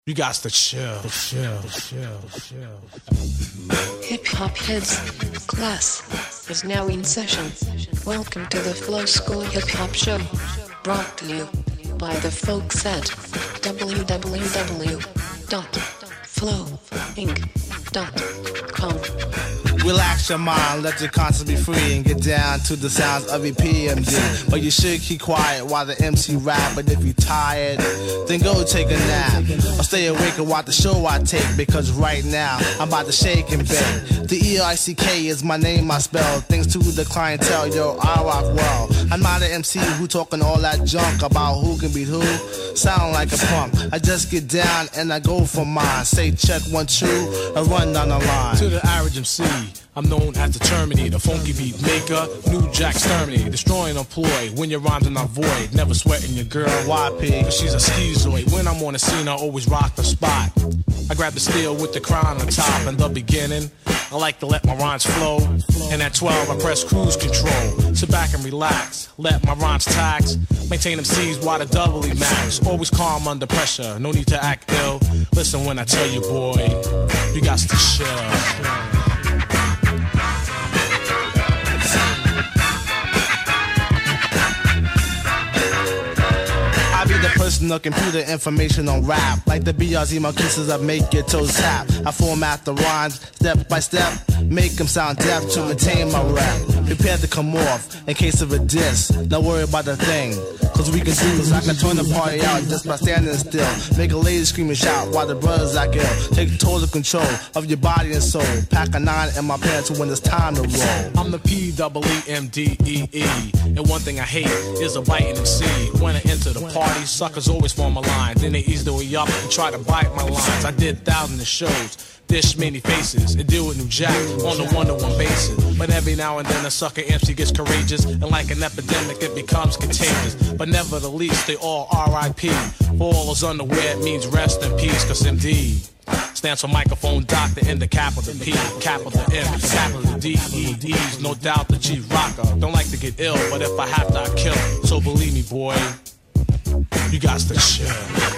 You got to chill. Hip hop heads, class is now in session. Welcome to the Flow School Hip Hop Show, brought to you by the folks at www.flowinc.com. Relax your mind, let your conscience be free, and get down to the sounds of your PMD. But you should keep quiet while the MC rap. But if you're tired, then go take a nap, or stay awake and watch the show I take. Because right now I'm about to shake and bake. The EICK is my name I spell. Thanks to the clientele, yo, I rock well. I'm not an MC who talking all that junk about who can beat who. Sound like a punk. I just get down and I go for mine. Say check 1, 2, and run down the line. To the average MC, I'm known as the Terminator, funky beat maker, New Jack Exterminator, destroying employ when your rhymes are not void. Never sweating your girl, YP, cause she's a schizoid. When I'm on the scene, I always rock the spot. I grab the steel with the crown on top. In the beginning, I like to let my rhymes flow. And at 12, I press cruise control. Sit back and relax, let my rhymes tax. Maintain them C's while the doubly max. Always calm under pressure, no need to act ill. Listen when I tell you, boy, you got to chill. The personal computer information on rap, like the BRZ Marquises that make your toes tap. I format the rhymes step by step, make them sound deaf to maintain my rap. Prepare to come off in case of a diss. Don't worry about the thing, cause we can do this. I can turn the party out just by standing still. Make a lady scream and shout while the brothers act ill. Take total control of your body and soul. Pack a 9 in my pants when it's time to roll. I'm the PEEMDEE, and one thing I hate is a biting MC. When I enter the party, suckers always form a line. Then they ease the way up and try to bite my lines. I did thousands of shows, dish many faces, and deal with New Jack on a one-to-one basis. But every now and then a sucker MC gets courageous, and like an epidemic it becomes contagious. But never the least, they all R.I.P. For all those unaware, it means rest in peace, cause MD stands for microphone doctor in the capital P, capital M, capital D-E-E's, no doubt the G-Rocker. Don't like to get ill, but if I have to, I kill. So believe me, boy, you got to chill.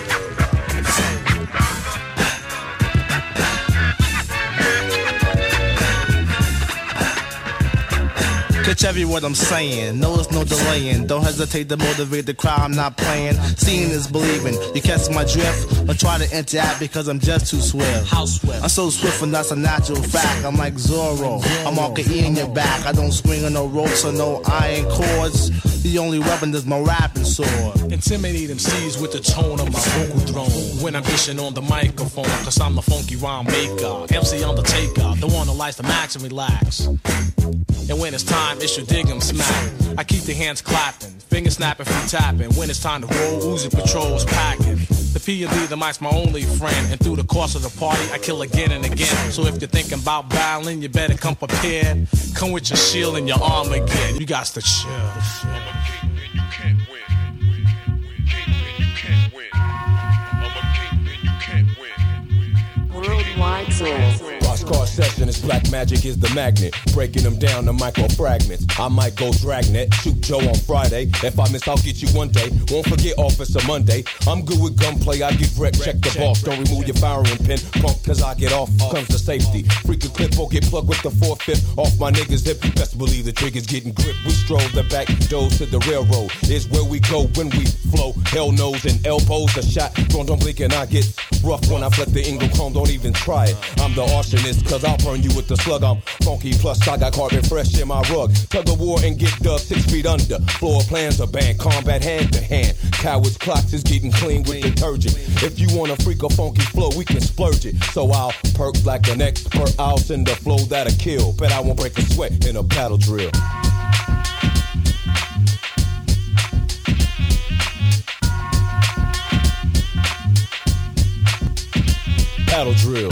Catch every word I'm saying, no it's no delaying. Don't hesitate to motivate the crowd, I'm not playing. Seeing is believing, you catch my drift. Don't try to interact because I'm just too swift. How swift? I'm so swift and that's a natural fact. I'm like Zorro, I'm all E in your back. I don't swing on no ropes or no iron cords. The only weapon is my rapping sword. Intimidate MCs with the tone of my vocal throne. When I'm dishing on the microphone, cause I'm the funky rhyme maker. MC Undertaker, the one who likes to max and relax. And when it's time, it's your dig 'em smack. I keep the hands clapping, fingers snapping from tapping. When it's time to roll, Uzi Patrol's packing. The P&D, the mic's my only friend. And through the course of the party, I kill again and again. So if you're thinking about battling, you better come prepared. Come with your shield and your armor again. You got to chill. I'm a king and you can't win. King and you can't win. I'm a king and you can't win. Worldwide Soul. Boxcar session is black magic is the magnet, breaking them down to micro fragments. I might go dragnet, shoot Joe on Friday. If I miss, I'll get you one day. Won't forget Officer Monday. I'm good with gunplay, I get wrecked, check the boss. Don't remove your firing pin, punk, cause I get off. Comes to safety. Freak a clip or get plugged with the 4/5 off my niggas hip. Best believe the trigger's getting grip. We stroll the back doors to the railroad. Is where we go when we flow. Hell knows and elbows a shot. Don't blink and I get rough when I flip the Ingram Chrome. Don't even try it. I'm the arsonist, cause I'll burn you with the slug. I'm funky, plus I got carbon fresh in my rug. Tug of war and get dug 6 feet under. Floor plans are banned, combat hand to hand. Cowards clocks is getting clean with detergent. If you want a freak or funky flow, we can splurge it. So I'll perk like an expert. I'll send a flow that'll kill. Bet I won't break a sweat in a battle drill. Battle drill.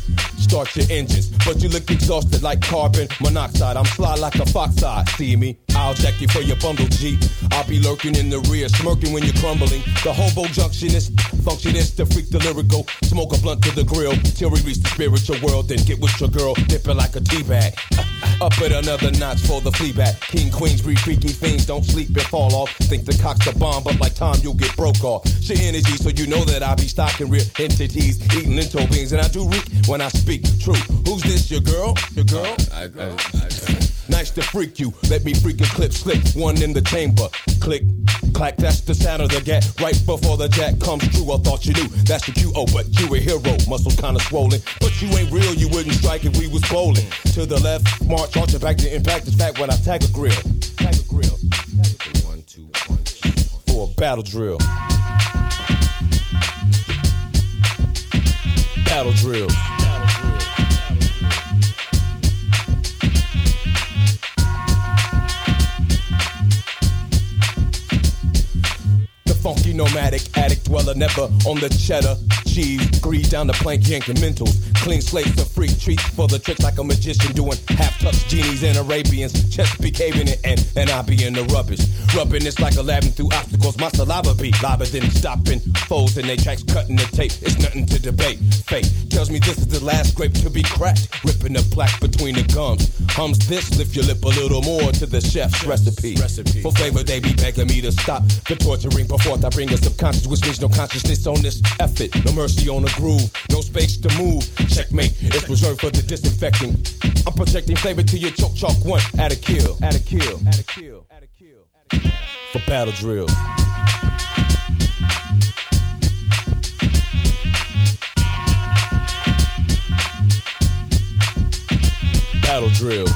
Start your engines, but you look exhausted like carbon monoxide. I'm fly like a fox eye, see me? I'll check you for your bundle, G. I'll be lurking in the rear, smirking when you're crumbling. The hobo junctionist, functionist, the freak, the lyrical. Smoke a blunt to the grill till we reach the spiritual world. Then get with your girl, dip it like a tea bag. Up at another notch for the fleabag. King, queens, breed freaky fiends, don't sleep and fall off. Think the cock's a bomb, but like Tom, you'll get broke off. Shit energy, so you know that I be stocking real entities, eating linto beans, and I do reek when I speak. True. Who's this? Your girl? Your girl? Nice to freak you. Let me freaking clip slip. One in the chamber. Click, clack. That's the sound of the gat. Right before the jack comes true. I thought you knew. That's the QO, but you a hero. Muscles kinda swollen, but you ain't real. You wouldn't strike if we was bowling. To the left, march, arch, back to impact. Is fact when I tag a grill. Tag a grill. 1, 2, 1, 2. For a battle drill. Battle drill. Funky nomadic addict dweller, never on the cheddar cheese. Greed down the plank, yanking mentals. Clean slates of freak treats for the tricks like a magician doing half-touch genies and Arabians. Chest be caving it and I be in the rubbish. Rubbing this like a labyrinth through obstacles. My saliva be lava, then stopping foes in they tracks, cutting the tape. It's nothing to debate. Fate tells me this is the last grape to be cracked. Ripping the plaque between the gums. Hums this, lift your lip a little more to the chef's recipe. For flavor, they be begging me to stop the torturing before I bring a subconscious, which means no consciousness on this effort. No mercy on the groove, no space to move. Checkmate, it's reserved for the disinfecting. I'm projecting flavor to your choke chalk one. Add a kill, add a kill, add a kill, add a kill. For battle drill. Battle drill.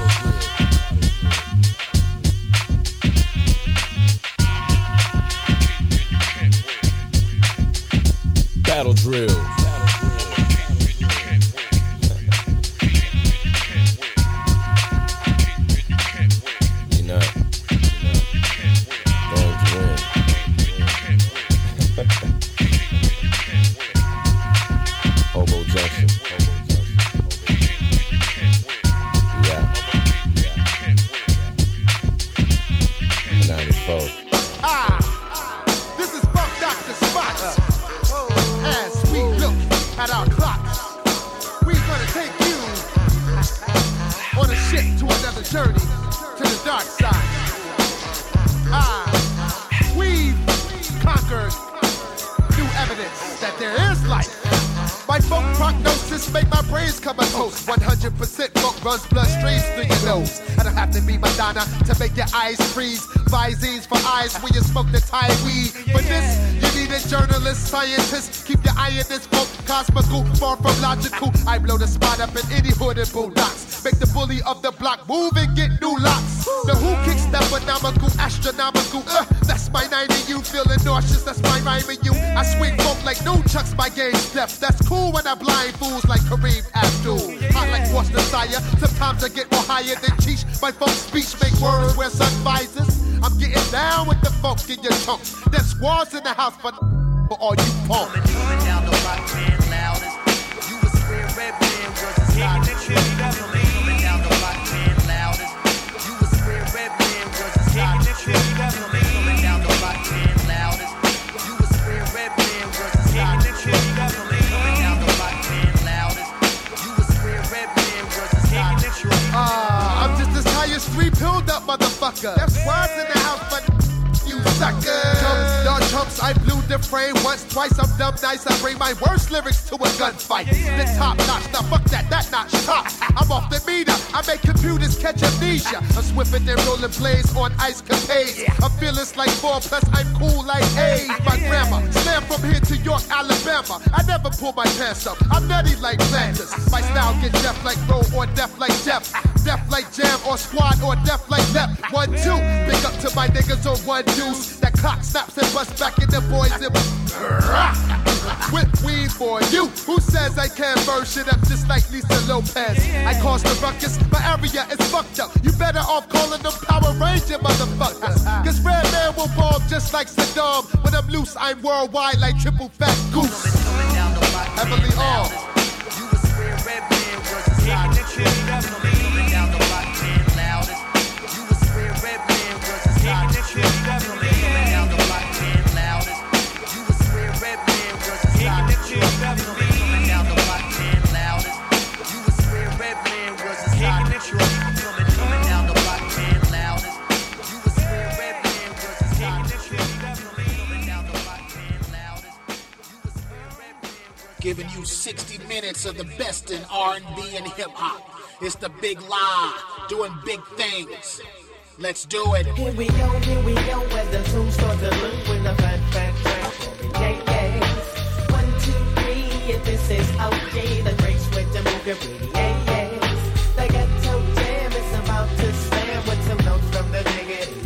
Battle drill. You know, going to win. Hobo Junction. Yeah. 94. This is Funk Dr. Spots. As we look at our clocks, we're gonna take you on a ship to another journey to the dark side. We've conquered new evidence that there is life. My funk prognosis make my brains come a toast. 100% funk runs bloodstreams through your nose. I don't have to be Madonna to make your eyes freeze. Visines for eyes when you smoke the Thai weed. For this, you need a journalist, scientist. Keep your eye in this funk, cosmical, far from logical. I blow the spot up in any hood and bulldogs. Make the bully of the block move and get new locks. The who kicks that phenomenal, astronomical. That's my 90, you feeling nauseous. That's my rhyme and you. I swing funk like no chucks, my game steps. That's cool when I blind fools like Kareem Abdul. Hot like Worcestershire. Sometimes I get more higher than Cheech. My funk speech make words wear sun visors. I'm getting down with the funk in your chunks. There's squads in the house for all you punks. Coming down the block, man, loudest. You a square red man, was a side. Coming down the block, man, loudest. You a square red man, was a side. Coming down the block, man, loudest. You a square red man, was a side. Coming down the block, man, loudest. You a square red man, was a side. I'm just as high as 3 pilled up, motherfucker. That's squads in the house, but you sucker. Chumps, dog chumps, I blew the frame once, twice. I'm dumb nice, I bring my worst lyrics to a gunfight. The top notch, now fuck that notch top. I'm off the meter, I make computers catch amnesia. I'm swimming and rolling blades on ice capades. I'm fearless like 4, plus I'm cool like 8. My grandma, slam from here to York, Alabama. I never pull my pants up, I'm nutty like Flanders. My style get deaf like Roe or deaf like Jeff. Deaf like Jam or Squad or deaf like Lep. 1, 2, big up to my niggas on 1 deuce. That clock snaps and busts back in the boys and whip weed for you. Who says I can't burn shit up just like Lisa Lopez? I cause the ruckus, my area is fucked up. You better off calling them Power Ranger motherfuckers. Cause Red Man will bomb just like Saddam. When I'm loose, I'm worldwide like Triple Fat Goose. Heavily armed. You a square red man, was a side. Coming down the block, man, loudest. You a square red giving you 60 minutes of the best in R&B and hip-hop. It's the Big Lie, doing big things. Let's do it. Here we go, as the tune starts to loop with the fat track. Yeah, yeah. 1, 2, 3, if this is OG, the great switch to move your booty. Yeah, yeah. The ghetto jam is about to slam with some notes from the diggity.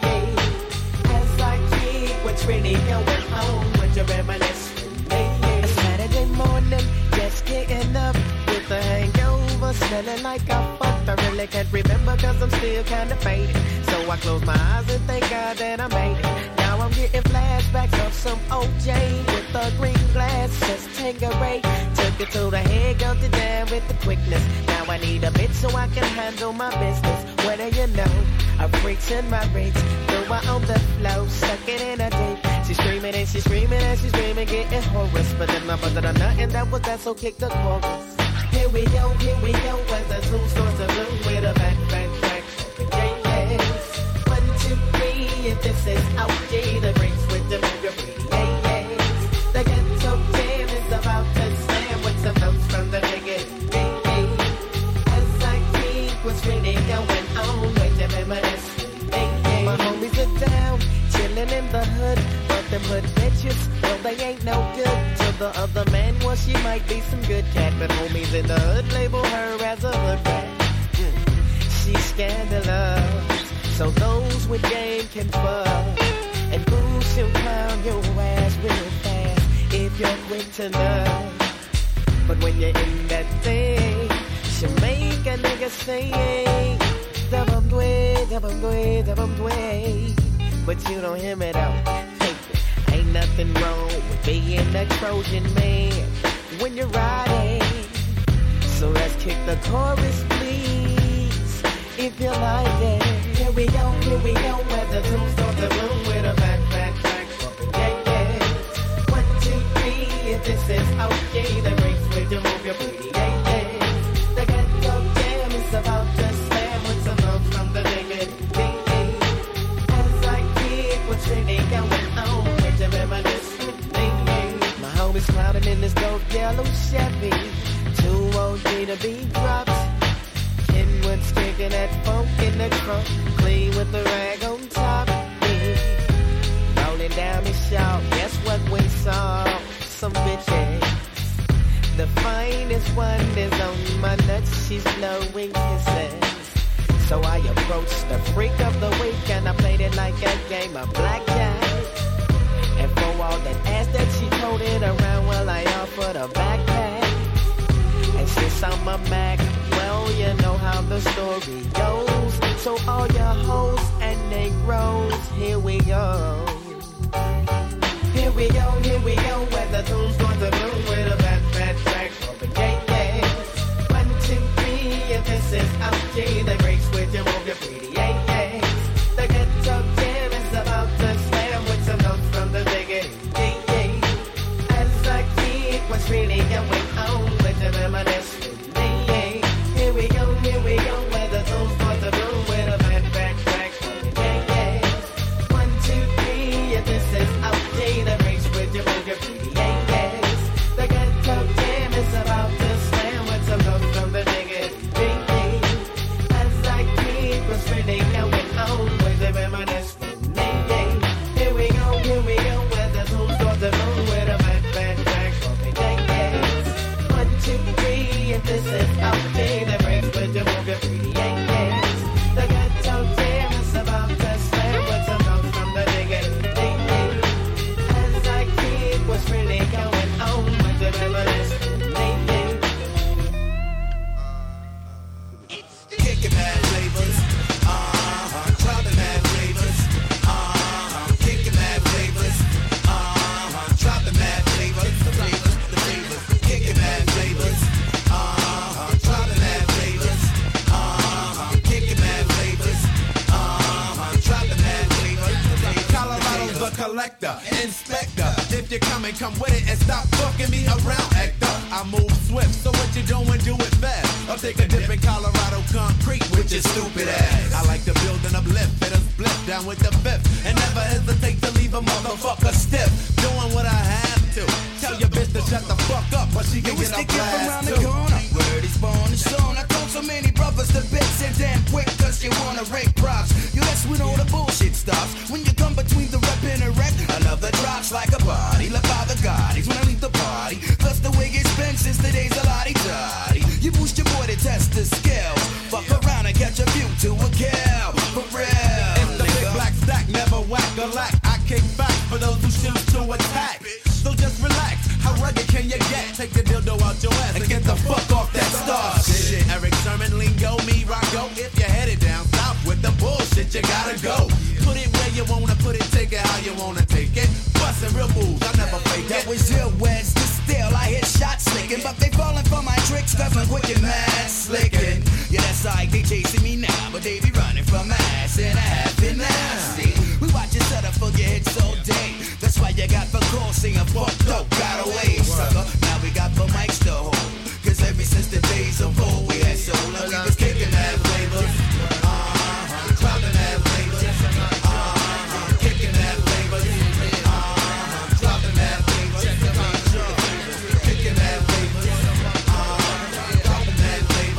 As I keep what's really going on with your reminiscence. A Saturday morning, just getting up with a hangover, smelling like I fucked. I really can't remember cause I'm still kinda faded. So I close my eyes and thank God that I made it. Now I'm getting flashbacks of some OJ with a green glass, just Tanqueray. Took it to the head, got it down with the quickness. Now I need a bit so I can handle my business. What do you know? A freak's in my reach. Throw her on the floor, stuck it in a deep. She's screaming and she's screaming and she's screaming, getting hoarse. But then I busted a nut and that was that, so kick the chorus. Here we go, as the tune starts to bloom with a back track. Yeah, 1, 2, 3, if this is OG, the break switch to move your booty. Yeah, the ghetto jam is about to slam with some notes from the nigga. Yeah, as I keep what's really going on with your reminiscence. My homies are down, chilling in the hood, but them hood bitches, well they ain't no good. To the other man, well she might be some good cat, but homies in the hood label her as a hood rat. She's scandalous, so those with game can fuck. And boo, she'll clown your ass real fast if you're quick to love. But when you're in that thing, she'll make a nigga sing. Dabum dway, dabum dway, dabum dway. But you don't hear me though. Ain't nothing wrong with being a Trojan man when you're riding. So let's kick the chorus, please, if you like it. Here we go, where the tune starts to bloom with a back track. Yeah, yeah. 1, 2, 3, if this is OG, the break switch to move your booty. Yeah, yeah. The ghetto jam is about to slam with some notes from the nigga. As I keep what's really going on with your reminiscence. My homies clouding in this dope yellow Chevy. Too OG to be dropped. Kenwood's kicking that funk in the trunk, clean with the rag on top. Yeah. Rolling down the shop, guess what we saw? Some bitches. The finest one is on my nuts, she's blowing kisses. So I approached the freak of the week and I played it like a game of blackjack. And for all that ass that she toted around, well I offered a backpack. And since I'm a Mac, well, you know how the story goes. So all your hoes and Negroes, here we go. Here we go, where the tune's going to bloom with a bad track. Yeah, 1, 2, 3, if this is OG, the break switch and move your pretty. Yeah, the ghetto jam is about to slam with some notes from the diggity. Yeah, as I keep what's really going on with the reminiscence. Here we go, where the tunes start to bloom with a bad track. Yeah, 1, 2, 3, if this is OG, the break switch and move your pretty. Yeah, the ghetto jam is about to slam with some notes from the nigga. As I keep what's really going on with the reminiscence. Here we go, where the tunes start to bloom with a bad track. Yeah, 1, 2, 3, if this is OG, the break switch and move your pretty. Yeah, the ghetto jam is about to slam with some notes from the nigga. As I keep what's really going on with the reminiscence. Kicking mad flavors, dropping mad flavors, kicking mad flavors, dropping mad flavors, the flavors, kicking mad flavors, dropping mad flavors, kicking mad flavors, dropping mad flavors. Colorado's the collector, inspector. If you're coming, come with it and stop fucking me around, Hector. I move swift, so what you doing, do it fast. I'll take a dip in Colorado concrete with your stupid ass. I like to build and uplift, and a split down with the fifth, and never hesitate to leave a motherfucker stiff. Doing what I have to. Tell your bitch to shut the fuck up, but she can get a blast around the too. corner. Word is born and shown. I told so many brothers to bitch and damn quick, cause you wanna rake props. You that's when all the bullshit stops. When you come between the rep and the wreck, another drops like a body. Left by the Gotti when I leave the party. Plus the wig it's been since the days of Lottie Dottie. You boost your boy to test the skills. Fuck around and catch a view to a kill. For real. If the big black stack never whack a lack, I kick back for those who choose to attack. So just relax. How rugged can you get? Take the dildo out your ass and get the fuck off that star shit. Eric Sherman, lingo, me, Rocco. If you're headed down south with the bullshit, you gotta go. Put it where you wanna put it, take it how you wanna take it. Bustin' real moves, I never fake it. That was your Wes, the still. I hit shots slicking, but they falling for my tricks, cause I'm quick and mad slicking. Yeah, that's alright, they chasing me now, but they be running from my ass and a half an hour. See, we watch you set up for your hits all day. That's why you got the call singing fucked up, got away, sucker. Now we got the mics to hold, cause ever since the days of old, we had soul and we was kicking that flavor. Dropping that flavor. Kicking that flavor. Dropping that flavor. Kicking that flavor. Dropping that flavor.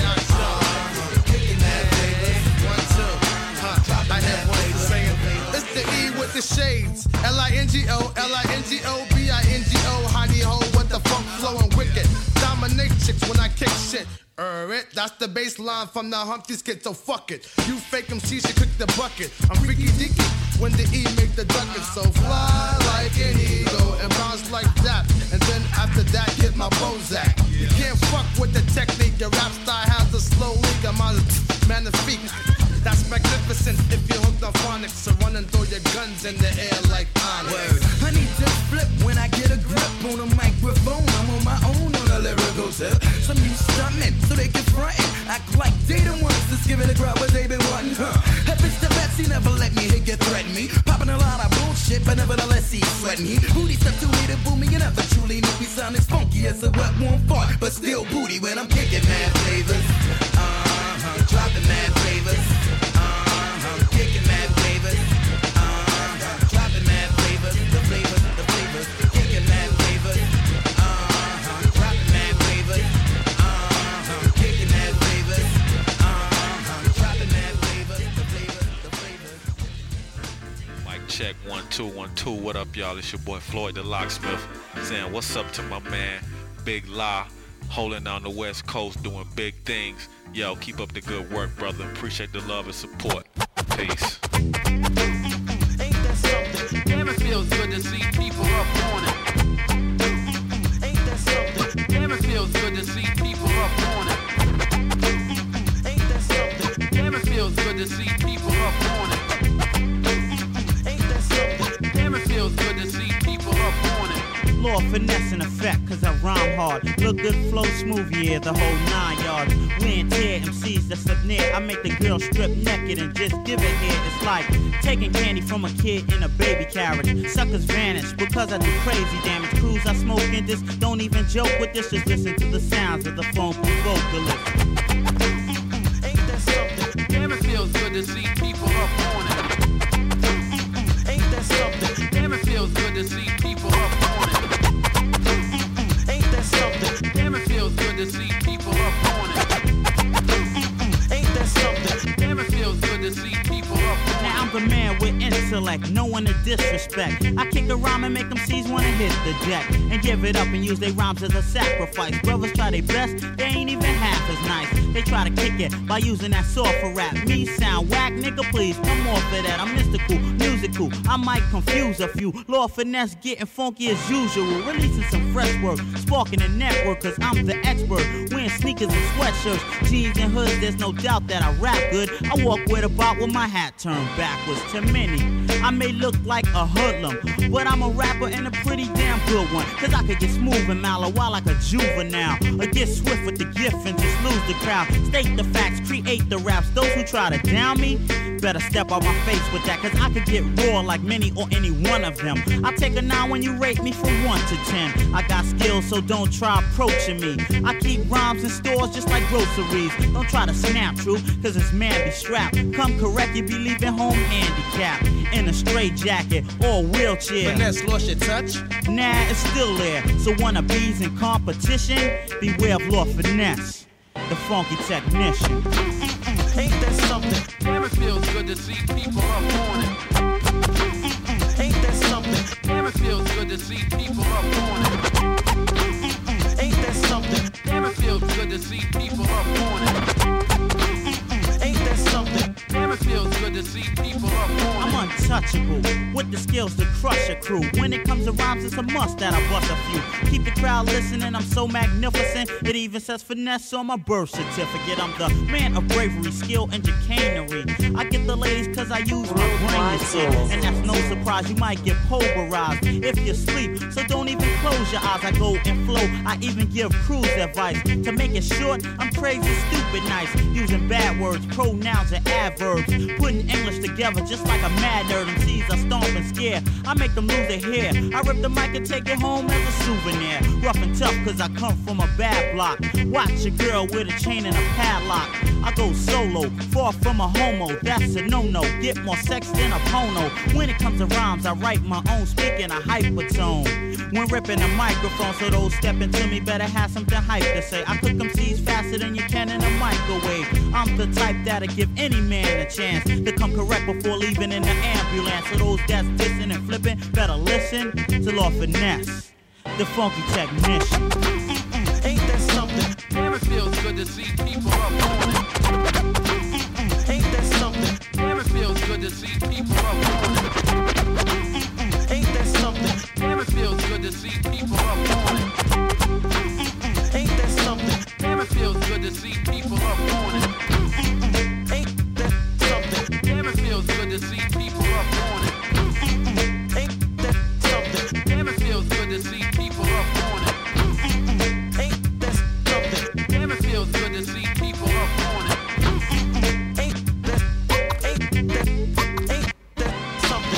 Kicking that flavor. 1, 2, I have one saying. It's the E with the shades. L-I-N-G-O, L-I-N-G-O, B-I-N-G-O, honey ho, what the funk flowing wicked. Dominate chicks when I kick shit. It, that's the bass line from the Humpty skit, so fuck it. You fake MCs should cook the bucket. I'm freaky deaky when the E make the ducket. So fly like an eagle and bounce like that. And then after that, hit my Bozak. You can't fuck with the technique. Your rap style has a slow leak. I'm on magnifique. That's magnificent if you're hooked on phonics. So run and throw your guns in the air like Onyx. I need to flip when I get a grip on a microphone. I'm on my own on a lyrical tip. Some new stuntmen, so they can front it. Act like they the ones that's giving the crowd what they been wanting. That bitch the Betsy never let me hit you, threaten me. Popping a lot of bullshit, but nevertheless he's sweating. He booty stuff too way to booming and never truly knew we sound as funky as a wet warm fart. But still booty when I'm kicking mad flavors. Dropping mad flavors. Kicking mad flavors. Dropping mad flavors. The flavors, the flavors. Kicking mad flavors. Dropping mad flavors. Kicking mad flavors. Dropping mad flavors. The flavors, the flavors. Mic check 1 2 1 2. What up, y'all? It's your boy Floyd the Locksmith saying what's up to my man Big La, holding down the West Coast, doing big things. Yo, keep up the good work, brother. Appreciate the love and support. Peace. Ain't that something? Damn, it feels good to see people up on it. Ain't that something? Damn, it feels good to see people up on it. Ain't that something? Damn, it feels good to see people up on it. Ain't that something? Damn, it feels good to see people up on it. Law finesse in effect, cause I rhyme hard. Look good, flow smooth, yeah, the whole 9 yards. We and tear MCs that's up near. I make the girl strip naked and just give it here. It's like taking candy from a kid in a baby carriage. Suckers vanish because I do crazy damage. Crews I smoke in this, don't even joke with this. Just listen to the sounds of the funky vocalist. Ain't that something? Damn, it feels good to see people up on it. Ain't that something? Damn, it feels good to see people up on it. Ain't that something? Damn, it feels good to see people up on it. Ain't that something? Damn, it feels good to see people up on it. Now I'm the man with intellect, no one to disrespect. I kick a rhyme and make them C's wanna hit the deck and give it up and use their rhymes as a sacrifice. Brothers try their best, they ain't even half as nice. They try to kick it by using that sword for rap. Me sound whack, nigga, please come off of that. I'm mystical, musical, I might confuse a few. Law finesse getting funky as usual, releasing some fresh work, sparking the network, cause I'm the expert. Wearing sneakers and sweatshirts, jeans and hoods, there's no doubt that I rap good. I walk with a bop with my hat turned backwards. To many, I may look like a hoodlum, but I'm a rapper and a pretty damn good one. Cause I could get smooth and mellow while like a juvenile, or get swift with the gift and just lose the crowd. State the facts, create the raps. Those who try to down me, Better step out my face with that, cause I could get raw like many or any one of them. I take a 9 when you rate me from 1 to 10. I got skills, so don't try approaching me. I keep rhymes in stores just like groceries. Don't try to snap, true, cause it's man be strapped. Come correct, you be leaving home handicapped. In a straight jacket or a wheelchair. Finesse lost your touch? Nah, it's still there. So wanna bees in competition? Beware of Lord Finesse, the funky technician. Ain't that something? Damn, it feels good to see people up on it. Ain't that something? Damn, it feels good to see people up on it. Ain't that something? Damn, it feels good to see people up on it. Ain't that something? Damn, it feels good to see people up on it. I'm untouchable with the skills to crush a crew. When it comes to rhymes, it's a must that I bust a few. Keep the crowd listening, I'm so magnificent. It even says finesse on my birth certificate. I'm the man of bravery, skill, and chicanery. I get the ladies cause I use my brain to sit. And that's no surprise, you might get pulverized if you sleep. So don't even close your eyes, I go and flow. I even give crews advice. To make it short, I'm crazy, stupid, nice. Using bad words, pronouns, and adverbs. Putting English together just like a mad nerd. MCs I stomp and scare. I make them lose their hair. I rip the mic and take it home as a souvenir. Rough and tough cause I come from a bad block. Watch a girl with a chain and a padlock. I go solo, far from a homo. That's a no-no. Get more sex than a porno. When it comes to rhymes, I write my own, speaking a hypertone. When ripping a microphone, so those stepping to me better have something hype to say. I cook them seeds faster than you can in a microwave. I'm the type that'll give any man a chance to come correct before leaving in the ambulance. So those that's dissing and flipping better listen to Lord Finesse, the funky technician. Ain't that something? Damn, it feels good to see people up on it. Ain't that something? Damn, it feels good to see people up on it. Ain't that something? Damn, it feels good to see people up on it. Ain't that something? Damn, it feels good to see people up on it. Ain't that something? Damn, it feels good to see people up on it. Ain't that something? Damn, it feels good to see people up on it. Ain't that something? Damn, it feels good to see people up on it. Ain't that something?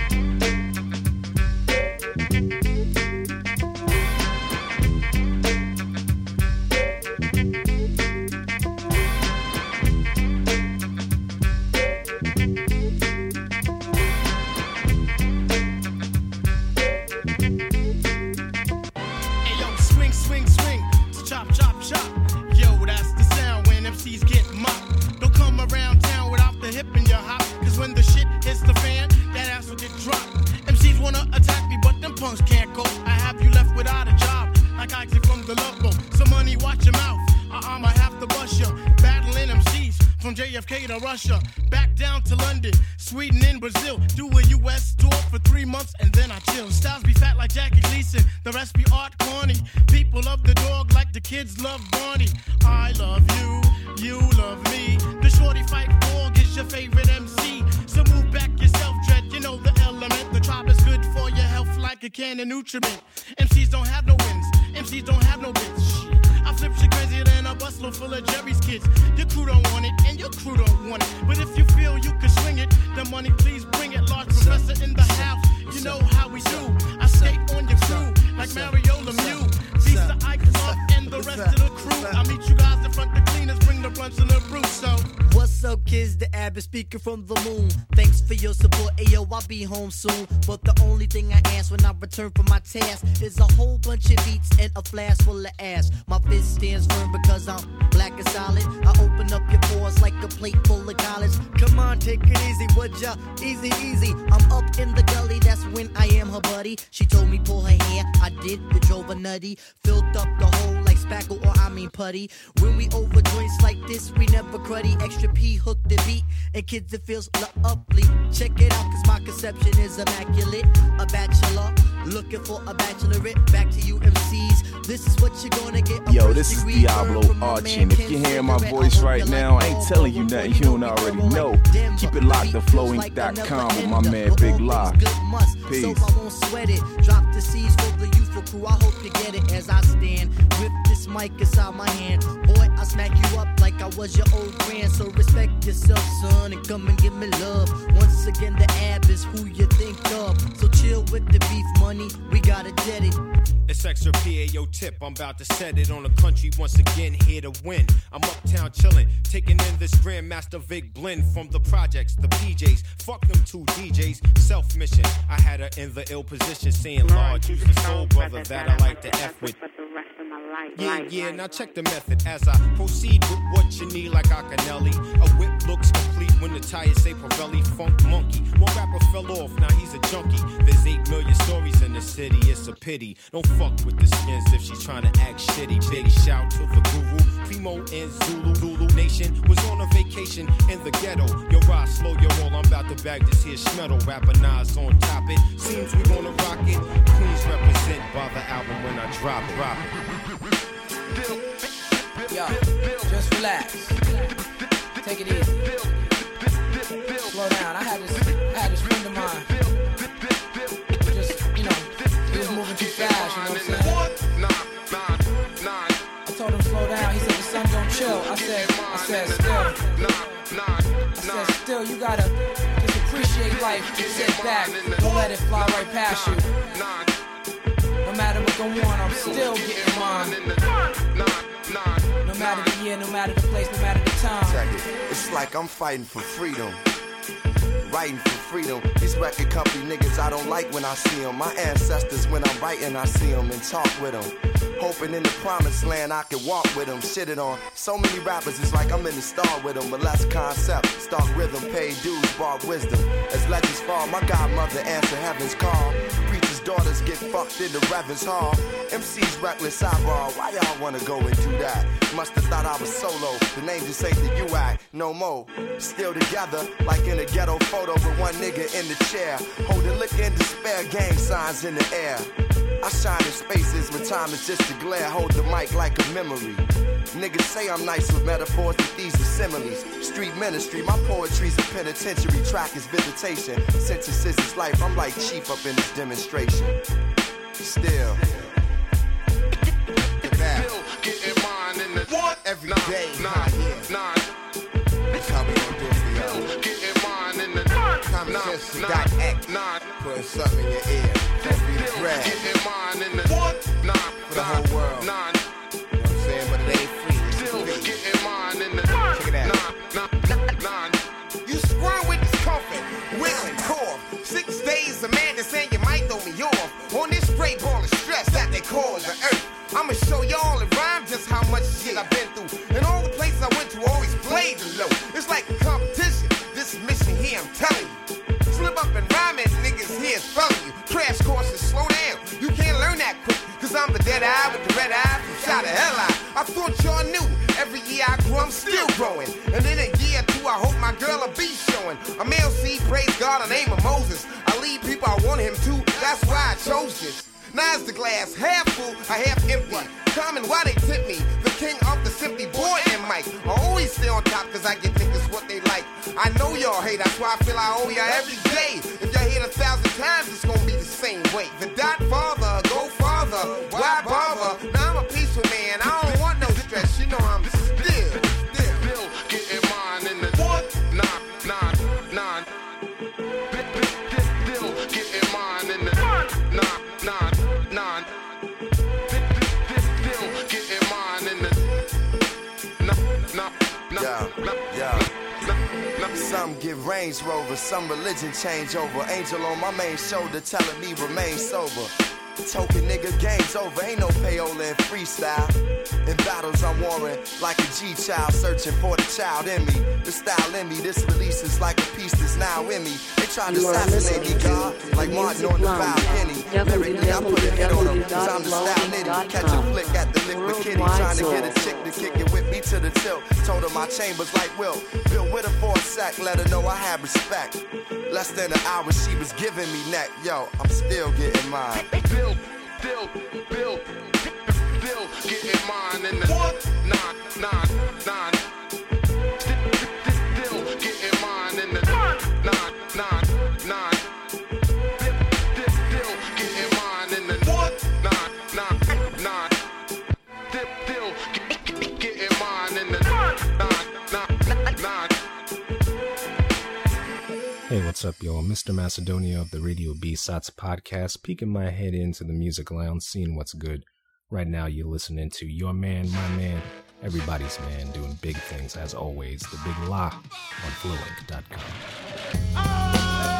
Russia, back down to London, Sweden and Brazil. Do a US tour for 3 months and then I chill. Styles be fat like Jackie Gleason, the rest be art corny. People love the dog like the kids love Barney. I love you, you love me. The shorty fight dog is your favorite MC. So move back yourself, Dread, you know the element. The tribe is good for your health like a can of nutriment. MCs don't have no wins, MCs don't have no bits. I flip shit crazier than a busload full of Jerry's kids. Your crew don't want it, and your crew don't want it. But if you feel you can swing it, then money please bring it. Large professor in the house, you know how we do. I skate on your crew like Mario Lemieux. Visa, Ike, Love, and the rest of the crew. I meet you guys in front the cleaners, bring the blunts and the brew. So what's up, kids? The Abbott speaking from the moon. Thanks for your support. Ayo, I'll be home soon. But the only thing I ask when I return from my task is a whole bunch of beats and a flask full of ass. My fist stands firm because I'm black and solid. I open up your pores like a plate full of collars. Come on, take it easy, would ya? Easy, easy. I'm up in the gully, that's when I am her buddy. She told me pull her hair, I did, it drove her nutty. Filled up the hole like spackle or I mean putty. When we over joints like this, we never cruddy. Extra P hook the beat, and kids it feels lovely. Check it out, cause my conception is immaculate. A bachelor, looking for a bachelorette. Back to you MCs, this is what you're gonna get. Yo, this is Diablo Archie, and if you're hearing my voice right now, I ain't telling you nothing you don't already know. Keep it locked to flowing.com with my man Big La. Peace. So I won't sweat it. Drop the C's for the youthful crew. I hope you get it as I stand with this this mic inside my hand. Boy, I smack you up like I was your old grand. So respect yourself, son, and come and give me love. Once again, the Ab is who you think of. So chill with the beef money, we got it deaded. It's extra PAO tip, I'm about to set it on the country once again, here to win. I'm uptown chillin', taking in this Grandmaster Vic blend from the projects, the PJs. Fuck them two DJs, self-mission. I had her in the ill position, saying, Lord, use the soul brother that I like to F with. Yeah, now check the method as I proceed with what you need like Acanelli. A whip looks complete when the tires say Pirelli Funk Monkey. One rapper fell off, now he's a junkie. There's 8 million stories in the city, it's a pity. Don't fuck with the skins if she's trying to act shitty. Big shout to the guru, Primo and Zulu Nation was on a vacation in the ghetto. Yo, ride slow, yo, roll, I'm about to bag this here schmeddle. Rapper Nas on top it, seems we gonna rock it. Queens represent by the album when I drop it. Yo, just relax. Take it easy. Slow down. I had this friend of mine. Just, you know, he was moving too fast, you know what I'm saying? I told him slow down. He said the sun don't chill. I said still, you gotta just appreciate life. Sit back. Don't let it fly right past you. No matter what's going on, I'm still getting mine. No matter the year, no matter the place, no matter the time. Check it. It's like I'm fighting for freedom. Writing for freedom. These record company niggas I don't like when I see them. My ancestors, when I'm writing, I see them and talk with them. Hoping in the promised land I can walk with them. Shit it on. So many rappers, it's like I'm in the star with them. But less concept, stark rhythm, pay dues, bar wisdom. As legends fall, my godmother answer heaven's call. Preachers' daughters get fucked in the Reverend's hall. MC's reckless eyeball, why y'all wanna go and do that? Must have thought I was solo. The name just ain't the UI, no more. Still together, like in a ghetto photo with one nigga in the chair. Holding liquor in despair, gang signs in the air. I shine in spaces when time is just a glare. Hold the mic like a memory. Niggas say I'm nice with metaphors, but these are similes. Street ministry, my poetry's a penitentiary. Track is visitation. Sentences is life, I'm like chief up in this demonstration. Still. Getting mine in the what? Every day. Nine. That's how we gon' do it for y'all. Getting mine in the Common putting something in your ear. Don't be the brag. Getting mine in the for the whole world. You know what I'm saying? But it ain't free. It's free. Getting mine in the check it out. You squirm with discomfort, wiggling core. 6 days of madness saying you might throw me off. On this straight ball of stress that they call the earth. I'ma show y'all in rhyme just how much shit I've been through. And all the places I went to always played the low. It's like a competition. This mission here, I'm telling you. Slip up and rhyme and niggas here is felling you. Crash courses, slow down. You can't learn that quick. Cause I'm the dead eye with the red eye from shot the hell out. I thought y'all knew. Every year I grew, I'm still growing. And in a year or two, I hope my girl will be showing. I'm LC, praise God, the name of Moses. I lead people I want him to. That's why I chose this. Now is the glass half full, I half empty. Common, why they tip me? The king of the simply boy and Mike. I always stay on top cause I get niggas what they like. I know y'all hate, that's why I feel I owe y'all every day. If y'all hate 1,000 times, it's gonna be the same way. The dot father, go farther, why bother? Now I'm a peaceful man, I don't want no stress. You know I'm still getting mine in the nine. Getting mine in the nine. Getting mine in the Some get Range Rover, some religion change over. Angel on my main shoulder telling me remain sober. Token nigga, game's over, ain't no payola in freestyle. In battles I'm warring like a G-child, searching for the child in me. The style in me, this release is like a piece that's now in me. They try to assassinate me, God, like Martin on the Val Penny. Lyrically, I put a hit on them, cause I'm the style nitty. Catch a flick at the liquid kitty, trying to get a chick to kick it with me to the tilt. Told her my chambers like Will. Bill with her for a sec, let her know I had respect. Less than an hour, she was giving me neck. Yo, I'm still getting mine. Bill, getting mine in the nine. Still getting mine in the nine. Still getting mine in the nine. Hey, what's up, y'all? Mr. Macedonia of the Radio B-Sides podcast, peeking my head into the music lounge, seeing what's good. Right now, you're listening to Your Man, My Man, Everybody's Man, doing big things, as always. The Big La on Flowlink.com.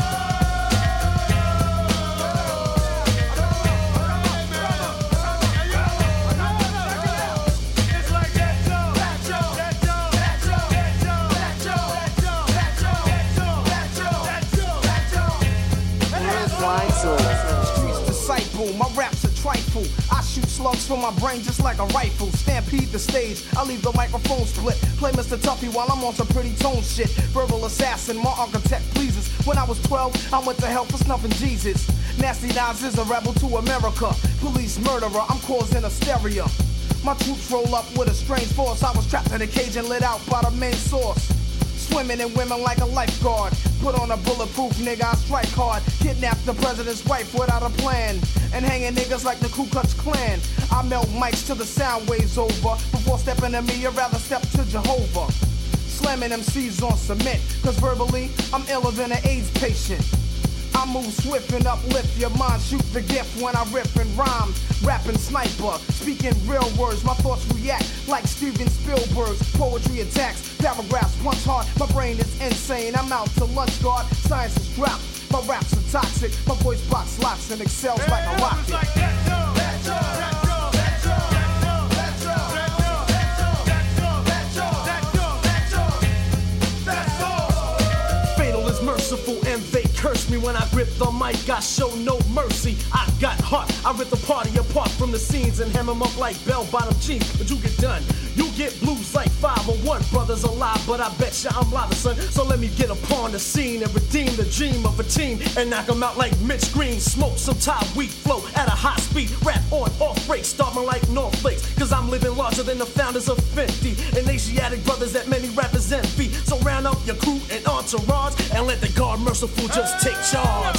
Streets disciple, my raps a trifle. I shoot slugs from my brain just like a rifle. Stampede the stage, I leave the microphone split. Play Mr. Tuffy while I'm on some pretty tone shit. Verbal assassin, my architect pleases. When I was 12, I went to hell for snuffing Jesus. Nasty Nas is a rebel to America. Police murderer, I'm causing hysteria. My troops roll up with a strange force. I was trapped in a cage and lit out by the main source. Swimming in women like a lifeguard. Put on a bulletproof nigga, I strike hard. Kidnap the president's wife without a plan. And hanging niggas like the Ku Klux Klan. I melt mics till the sound waves over. Before stepping to me, I'd rather step to Jehovah. Slamming MCs on cement. Cause verbally, I'm iller than an AIDS patient. I move swift and uplift your mind. Shoot the gift when I rip and rhyme. Rapping sniper, speaking real words. My thoughts react like Steven Spielberg's. Poetry attacks, paragraphs punch hard. My brain is insane, I'm out to lunch guard. Science is dropped, my raps are toxic. My voice box locks and excels like a rocket. Merciful and they curse me when I grip the mic. I show no mercy. I got heart. I rip the party apart from the scenes and hem them up like bell-bottom jeans. But you get done. You get blues like 501. Brothers alive, but I bet ya I'm live, son. So let me get upon the scene and redeem the dream of a team and knock them out like Mitch Green. Smoke some Thai weed flow at a high speed. Rap on, off break, starting like North Flakes. Cause I'm living larger than the founders of 50 and Asiatic brothers that many rappers envy. So round up your crew and entourage and let the guard merciful just take charge.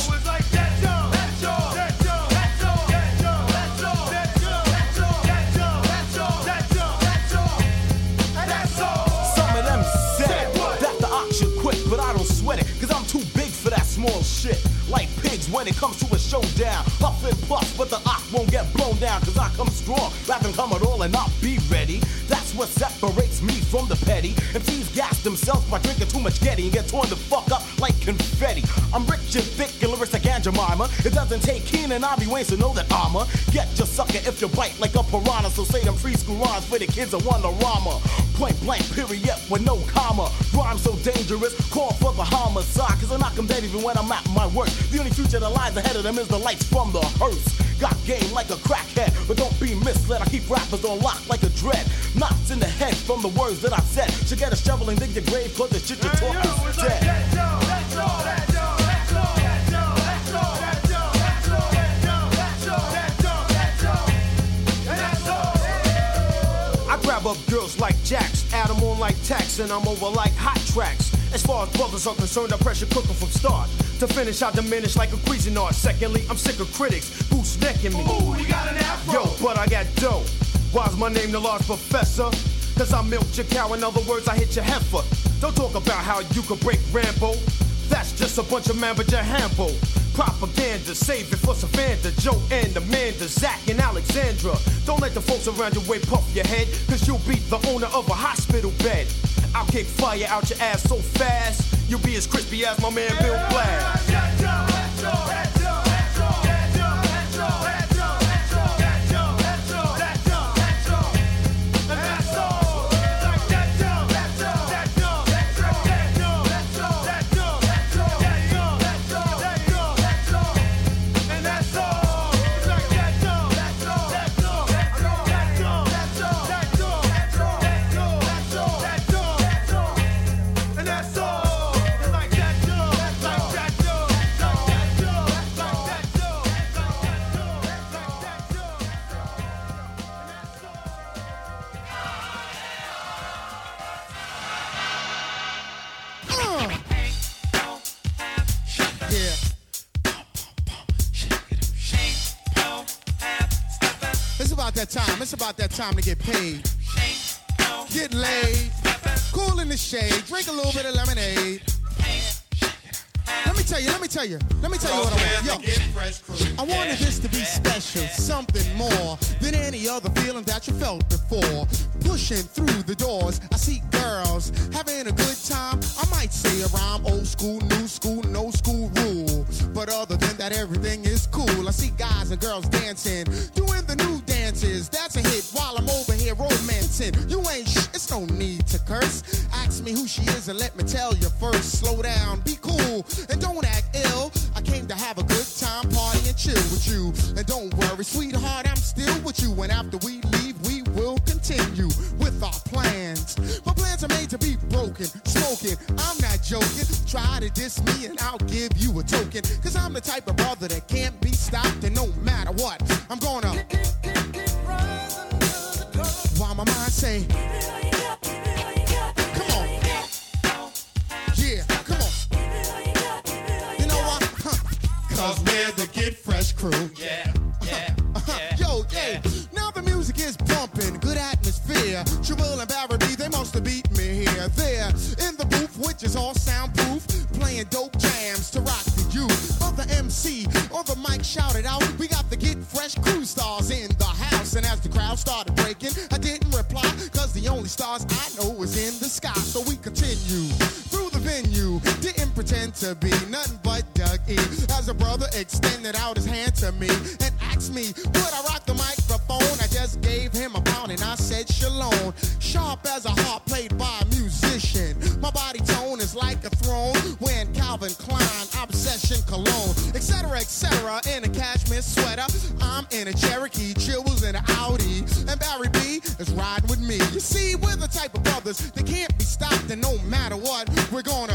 Some of them said that the ox should quit, but I don't sweat it, cause I'm too big for that small shit. Like pigs when it comes to a showdown. Puff and puff, but the ox won't get blown down, cause I come strong, rapping come at all and I'll be ready. That's what separates me from the petty. MCs gas themselves by drinking too much Getty and get torn the fuck up like confetti. I'm rich and thick and lyrics like Aunt Jemima. It doesn't take Keenan Ivory Wayne to know that I'ma get your sucker if you bite like a piranha. So say them preschool rhymes for the kids of Wonderama. Point blank period with no comma. Rhyme so dangerous, call for the homicide. Cause I knock them dead even when I'm at my worst. The only future that lies ahead of them is the lights from the hearse. Got game like a crackhead, but don't be misled. I keep rappers on lock like a dread. Knots in the head from the words that I said. Should get a shovel and dig your grave, cause the shit you talk is dead. I grab up girls like Jacks, add them on like tax, and I'm over like hot tracks. As far as brothers are concerned, I pressure cook them from start. To finish, I diminish like a Cuisinart. Secondly, I'm sick of critics, boots necking me. Ooh, you got an afro. Yo, but I got dough. Why's my name the large professor? Cause I milked your cow, in other words, I hit your heifer. Don't talk about how you could break Rambo. That's just a bunch of Mamba Hambo. Propaganda, save it for Savannah, Joe and Amanda, Zach and Alexandra. Don't let the folks around your way puff your head, cause you'll be the owner of a hospital bed. I'll kick fire out your ass so fast, you'll be as crispy as my man Bill Black. It's about that time to get paid. Get laid, cool in the shade, drink a little bit of lemonade. tell you what I want. Yo, I wanted this to be special, something more than any other feeling that you felt before. Pushing through the doors, I see girls having a good time. I might say a rhyme, old school, new school, no school rule. But other than that, everything is cool. I see guys and girls dancing, doing the new dances. That's a hit while I'm over here romancing. You ain't it's no need to curse. Ask me who she is and let me tell you first. Slow down, be cool, and don't act ill. I came to have a good time, party and chill with you. And don't worry, sweetheart, I'm still with you. And after we leave, we will continue with our plans. My plans are made to be broken, smoking. I'm not joking. Try to diss me and I'll give you a token. Cause I'm the type of brother that can't be stopped. And no matter what, I'm gonna while my mind say, come on. Yeah, come on. You know what? Cause we're the Get Fresh crew. Yeah. Yo, yeah. Now the music is bumping, good atmosphere. Trill and Barry B, they must have beat me here. There in the booth, which is all soundproof, playing dope jams to rock the youth. Other MC on the mic shouted out, we got the Get Fresh crew stars in the house. And as the crowd started breaking, I didn't reply, cause the only stars I know is in the sky. So we continue through the venue, didn't pretend to be nothing but Doug E. As a brother extended out his hand to me and asked me, would I rock the microphone? I just gave him a pound and I said shalom. Sharp as a harp played by a musician. My body tone is like a throne when Calvin Klein, Obsession Cologne, etc., in a cashmere sweater. I'm in a Cherokee, Chill was in an Audi, and Barry B is riding with me. You see, we're the type of brothers that can't be stopped, and no matter what, we're gonna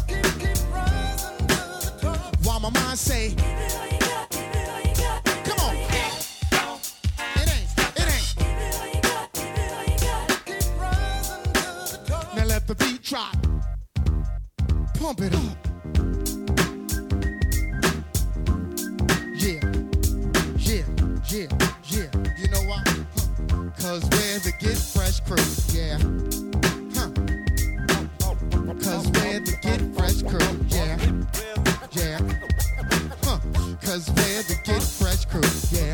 while my mind say, come on. Now let the beat drop. Pump it up. Yeah. You know why? Cause we're the Get Fresh crew. Yeah. Cause we're the Get Fresh crew. Yeah. Cause we're the Get Fresh crew. Yeah.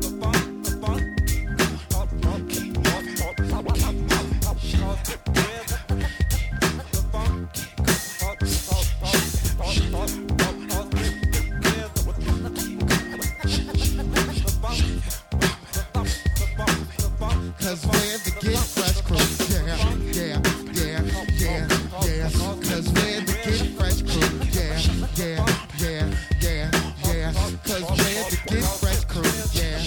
Cause we're the Get Fresh crew. Yeah. Cause we're the Get Fresh crew. Yeah. Cause we're the Get Fresh crew. Yeah.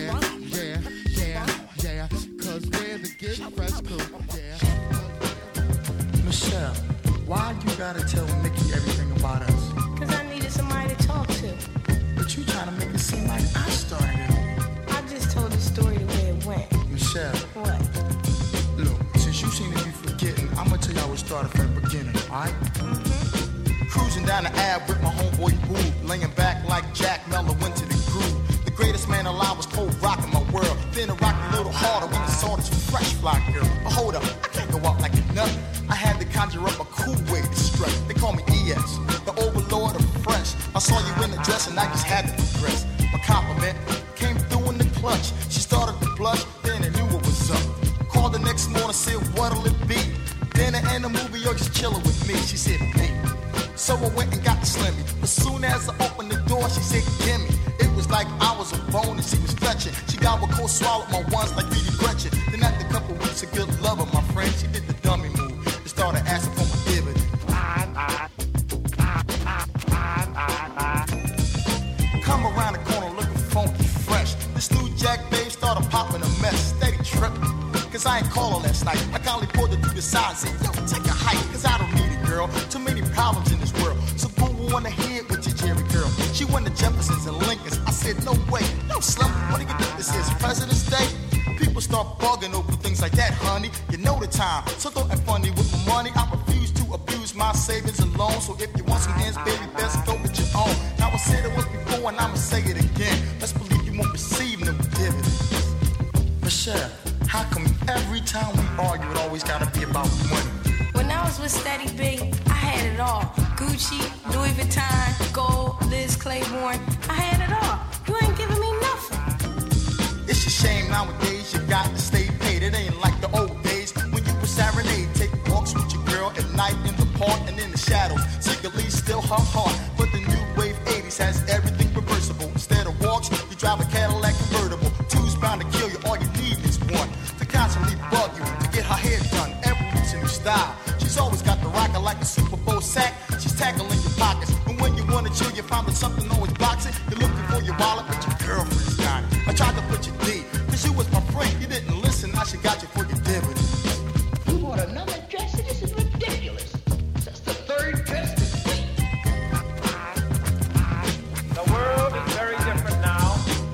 Cause we're the Get Fresh crew. Yeah. Michelle, why you gotta tell Mickey everything about us? Cause I needed somebody to talk to. But you trying to make it seem like I started it. I just told the story the way it went. Michelle. What? Look, since you seem to be forgetting, I'm gonna tell y'all what started from the beginning, alright? Cruising down the Ave with my homeboy Boo, laying back like Jack Mello went to the groove. The greatest man alive was cold rocking my world. Then it rocked a little harder when I saw this fresh fly girl. But hold up, I can't go out like a nut. I had to conjure up a cool way to strut. They call me ES, the overlord of fresh. I saw you in the dress and I just had to progress. My compliment came through in the clutch. She started to blush, then I knew what was up. Called the next morning, said what'll it be? Dinner and a movie, or just chilling with me. She said, me. So I went and got the Slimmy. As soon as I opened the door, she said, gimme. It was like I was a bone and she was fetching. She gobbled cold, swallowed my ones like Rita Gretchen. Then after a couple weeks of good love with my friend, she did the dummy move and started asking for my dividend. Come around the corner looking funky fresh. This new Jack babe started popping a mess. Steady tripping, cause I ain't call her last night. I kindly pulled her through the side and said, yo, take a hike, cause I don't need it, girl. Too many problems in this world, so go on ahead with your Jerry girl. She went to Jefferson's and Lincoln's. I said, no way, no Slim, what do you think this is, President's Day? People start bugging over things like that, honey. You know the time, so don't act funny with my money. I refuse to abuse my savings and loans. So if you want some ends, baby, best go with your own. Now I said it once before and I'ma say it again. Let's believe you won't receive no dividends. Michelle, how come every time we argue it always gotta be about money? When I was with Steady B, I had it all. Gucci, Louis Vuitton, gold, Liz Claiborne. I had it all. You ain't giving me nothing. It's a shame nowadays you got to stay paid. It ain't like the old days when you were serenade. Take walks with your girl at night in the park and in the shadows. Secretly still her heart. But the new wave 80s has everything reversible. Instead of walks, you drive a Cadillac convertible. Two's bound to kill you. All you need is one to constantly bug you to get her hair done. Every new style. She's always got the rocker like a Super Bowl sack. She's tackling your pockets. And when you want to chill, you find that something always blocks it. You're looking for your wallet, but your girlfriend's got it. I tried to put you D, cause you was my friend. You didn't listen, now she got you for your dividends. You bought another dress? This is ridiculous. That's the third dress this week. The world is very different now.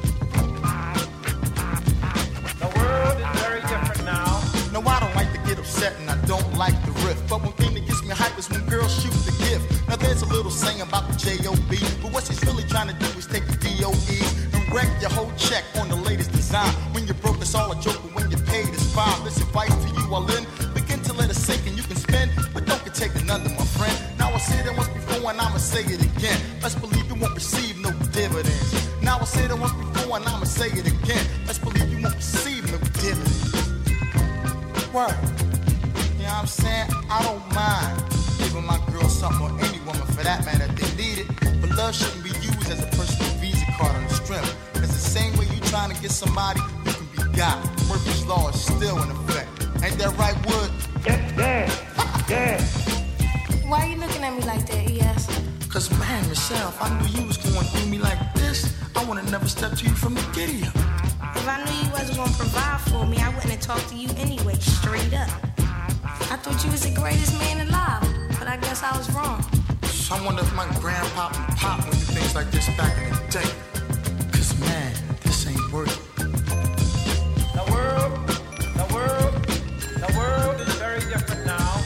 The world is very different now. No, I don't like to get upset and I don't like the riff. But one thing that gets me hype is when girls shoot the gift. Now there's a little saying about the J.O.B. But what she's really trying to do is take the D.O.E. and wreck your whole check on the latest design. When you're broke, it's all a joke, but when you're paid, it's fine. This advice to you all in. Begin to let it sink and you can spend, but don't get taken under, my friend. Now I said it once before and I'ma say it again. Let's believe you won't receive no dividends. Now I said it once before and I'ma say it again. Let's believe you won't receive no dividends. Word. You know what I'm saying? I don't mind giving my girl something, or any woman for that matter, if they need it. But love shouldn't be used as a personal Visa card on the strength. Cause the same way you trying to get somebody, you can be got. Murphy's Law is still in effect. Ain't that right, Wood? Yeah. Why are you looking at me like that, E.S.? Cause man, Michelle, if I knew you was going through me like this, I would've never stepped to you from the giddy up. If I knew you wasn't gonna provide for me, I wouldn't have talked to you anyway, straight up. I thought you was the greatest man alive, but I guess I was wrong. So I wonder if my grandpa and pop went through things like this back in the day. Cause man, this ain't worth it. The world is very different now.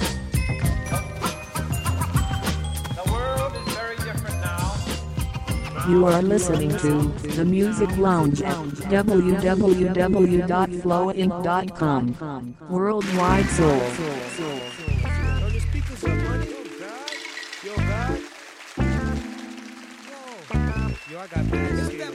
The world is very different now. You are listening to The Music Lounge at www.flowinc.com. Worldwide Soul. Yo, I got bills here.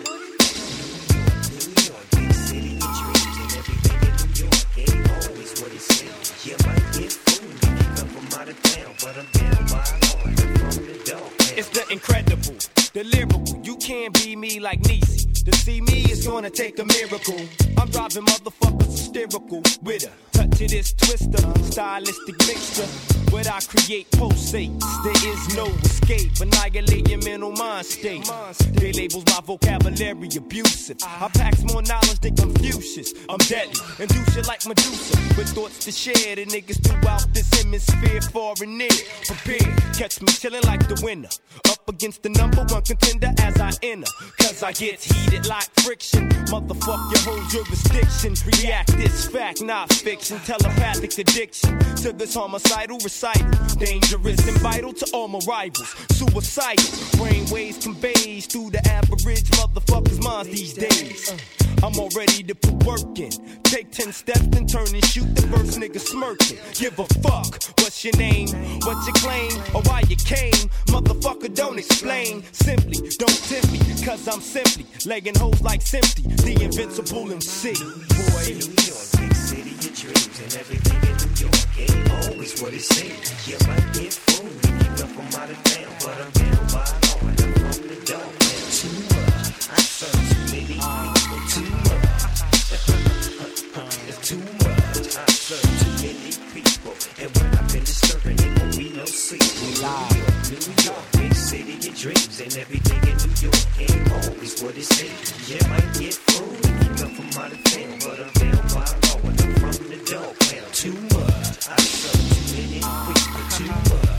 It's the incredible, the lyrical. You can't be me like Niecy. To see me is gonna take a miracle. I'm driving motherfuckers hysterical with a touch of this twister, stylistic mixture. What I create pulsates, there is no escape. Annihilate your mental mind state. They labels my vocabulary abusive. I pack more knowledge than Confucius. I'm deadly and do shit like Medusa, with thoughts to share. The niggas throughout this hemisphere, far and near. Prepare, catch me chilling like the winner, up against the number one contender as I enter. Cause I get heated like friction. Motherfuck your whole jurisdiction. React this fact, not fiction. Telepathic addiction to this homicidal recital. Dangerous and vital to all my rivals. Suicidal brainwaves conveys through the average motherfucker's minds these days. I'm all ready to put work in. Take 10 steps and turn and shoot the first nigga smirking. Give a fuck, what's your name, what's your claim, or why you came. Motherfucker, don't explain. Simply, don't tempt me, cause I'm simply legging hoes like Simpty, the invincible MC. Boy, New York, big city of dreams, and everything in New York ain't always what it seems. You might get fooled, keep up from out of town, but I'm down by law and I'm from the dog. Too much, I serve too many people, too much. It's too much, I serve too many people, and when I finish serving, it won't be no secret. New York, big city of dreams, and everything in New York ain't always what it seems. You might get fooled, keep up from out of town, but I'm down by law and I'm from the dog. Too much, I serve too many people, too much.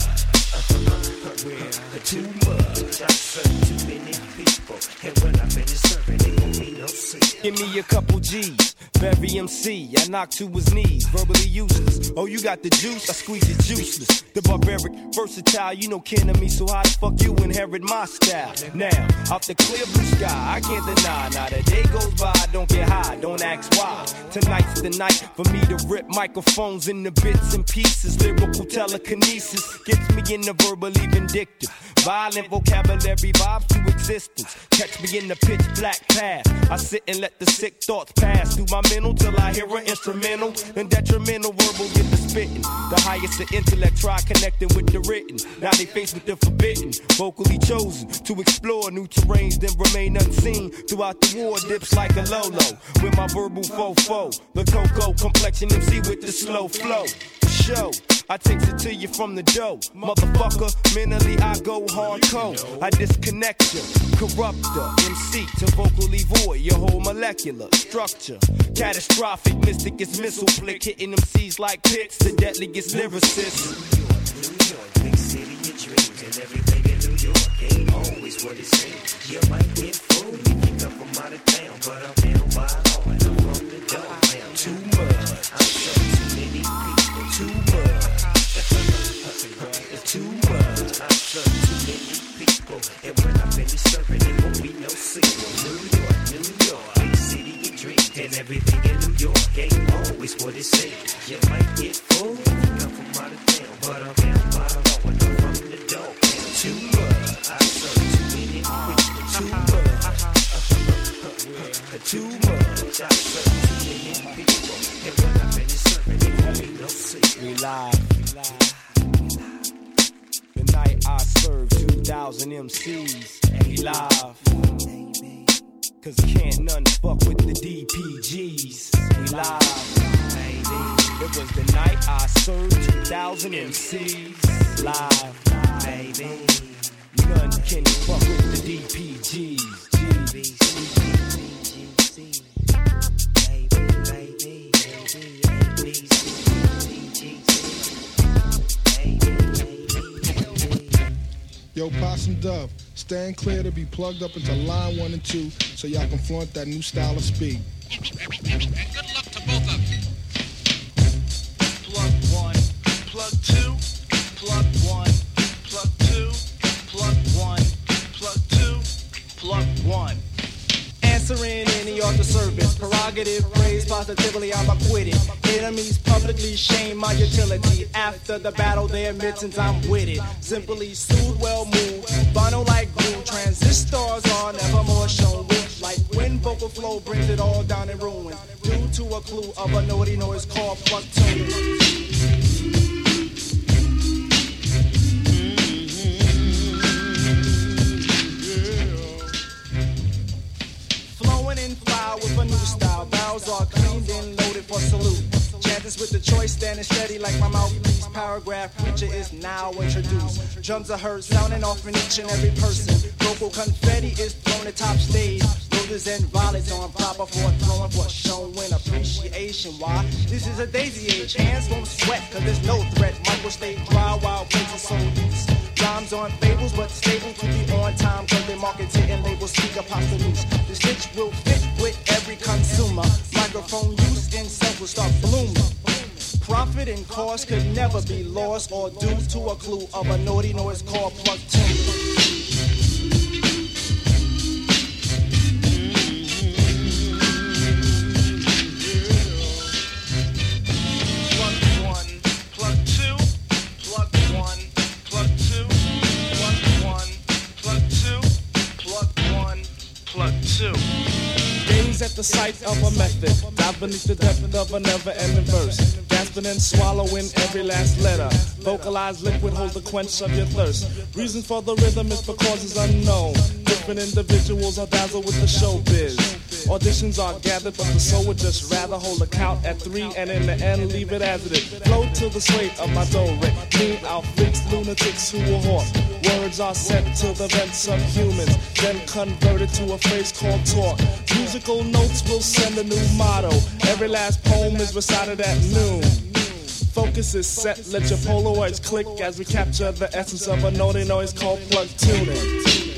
Too much, I serve too many people, and when I finish serving, it won't be no secret. Give me a couple G's, very MC, I knock to his knees, verbally useless. Oh, you got the juice, I squeeze it juiceless. The barbaric, versatile, you know kin of me, so how the fuck you inherit my style? Now, out the clear blue sky, I can't deny. Now the day goes by, don't get high, don't ask why. Tonight's the night for me to rip microphones into bits and pieces. Lyrical telekinesis gets me in the verbally vindictive. Violent vocabulary vibes to existence. Catch me in the pitch black path. I sit and let the sick thoughts pass through my mental till I hear an instrumental and detrimental verbal get the spitting. The highest of intellect try connecting with the written. Now they faced with the forbidden, vocally chosen to explore new terrains, then remain unseen throughout the war. Dips like a Lolo with my verbal fofo. The cocoa complexion MC with the slow flow. Show. I takes it to you from the dough. Motherfucker, mentally I go hardcore. I disconnect you, corrupt the MC to vocally void your whole molecular structure. Catastrophic, mystic is missile flick, hitting MCs like pits, the deadliest lyricists. New York, big city of dreams, and everything in New York ain't always what it seems. You might get fooled if you come from out of town, but I'm down by law and I'm from the dog pound. Too much, I'm so too many people, too much. Too much, I serve too many people, and when I finish serving, it won't be no sequel. New York, big city of dreams, and everything in New York ain't always what it seems. You might get fooled if you come from out of town, but I'm down by law and I'm from the dog pound. Too much, I serve too many people, too much. Too much, I serve too many people, and when I finish serving, it won't be no sequel. We live. The night I served 2,000 MCs, we live. Cause can't none fuck with the DPGs, we live. It was the night I served 2,000 MCs, live. Baby. None can fuck with the DPGs, Yo, Possum Dove, stand clear to be plugged up into line 1 and 2 so y'all can flaunt that new style of speed. Good luck to both of you. Plug 1, plug 2, plug 1, plug 2, plug 1, plug 2, plug 1. Answering any other service, prerogative, praise positively, I'm acquitted. Enemies publicly shame my utility. After the battle, they admit since I'm with it. Simply soothe, well moved, vinyl like glue. Transistors are never more shown with. Like when vocal flow brings it all down in ruins. Due to a clue of a naughty noise called plug tuning. In file with a new style. Barrels are cleaned and loaded for salute. Chanters with the choice standing steady like my mouthpiece. Paragraph preacher is now introduced. Drums are heard sounding off in each and every person. Vocal confetti is thrown at top stage. Roses and violets on proper for throwing for showing appreciation. Why? This is a daisy age. Hands won't sweat cause there's no threat. Micro stay dry while places so loose. Rhymes on fables but stable to be on time cause they market it and label speak apostles. The stitch will fit with every consumer. Microphone use in self will start blooming. Profit and cost could never be lost or due to a clue of a naughty noise called plug tuning. Gaze at the sight of a method, dive beneath the depth of a never-ending verse, gasping and swallowing every last letter. Vocalized liquid holds the quench of your thirst. Reason for the rhythm is for causes unknown. Different individuals are dazzled with the showbiz. Auditions are gathered, but the soul would just rather hold a count at 3 and in the end leave it as it is. Flow to the sway of my do-re. Me, outfits, lunatics who will haunt. Words are sent to the vents of humans, then converted to a phrase called talk. Musical notes will send a new motto. Every last poem is recited at noon. Focus is set, let your Polaroids click as we capture the essence of a naughty noise called plug tuning.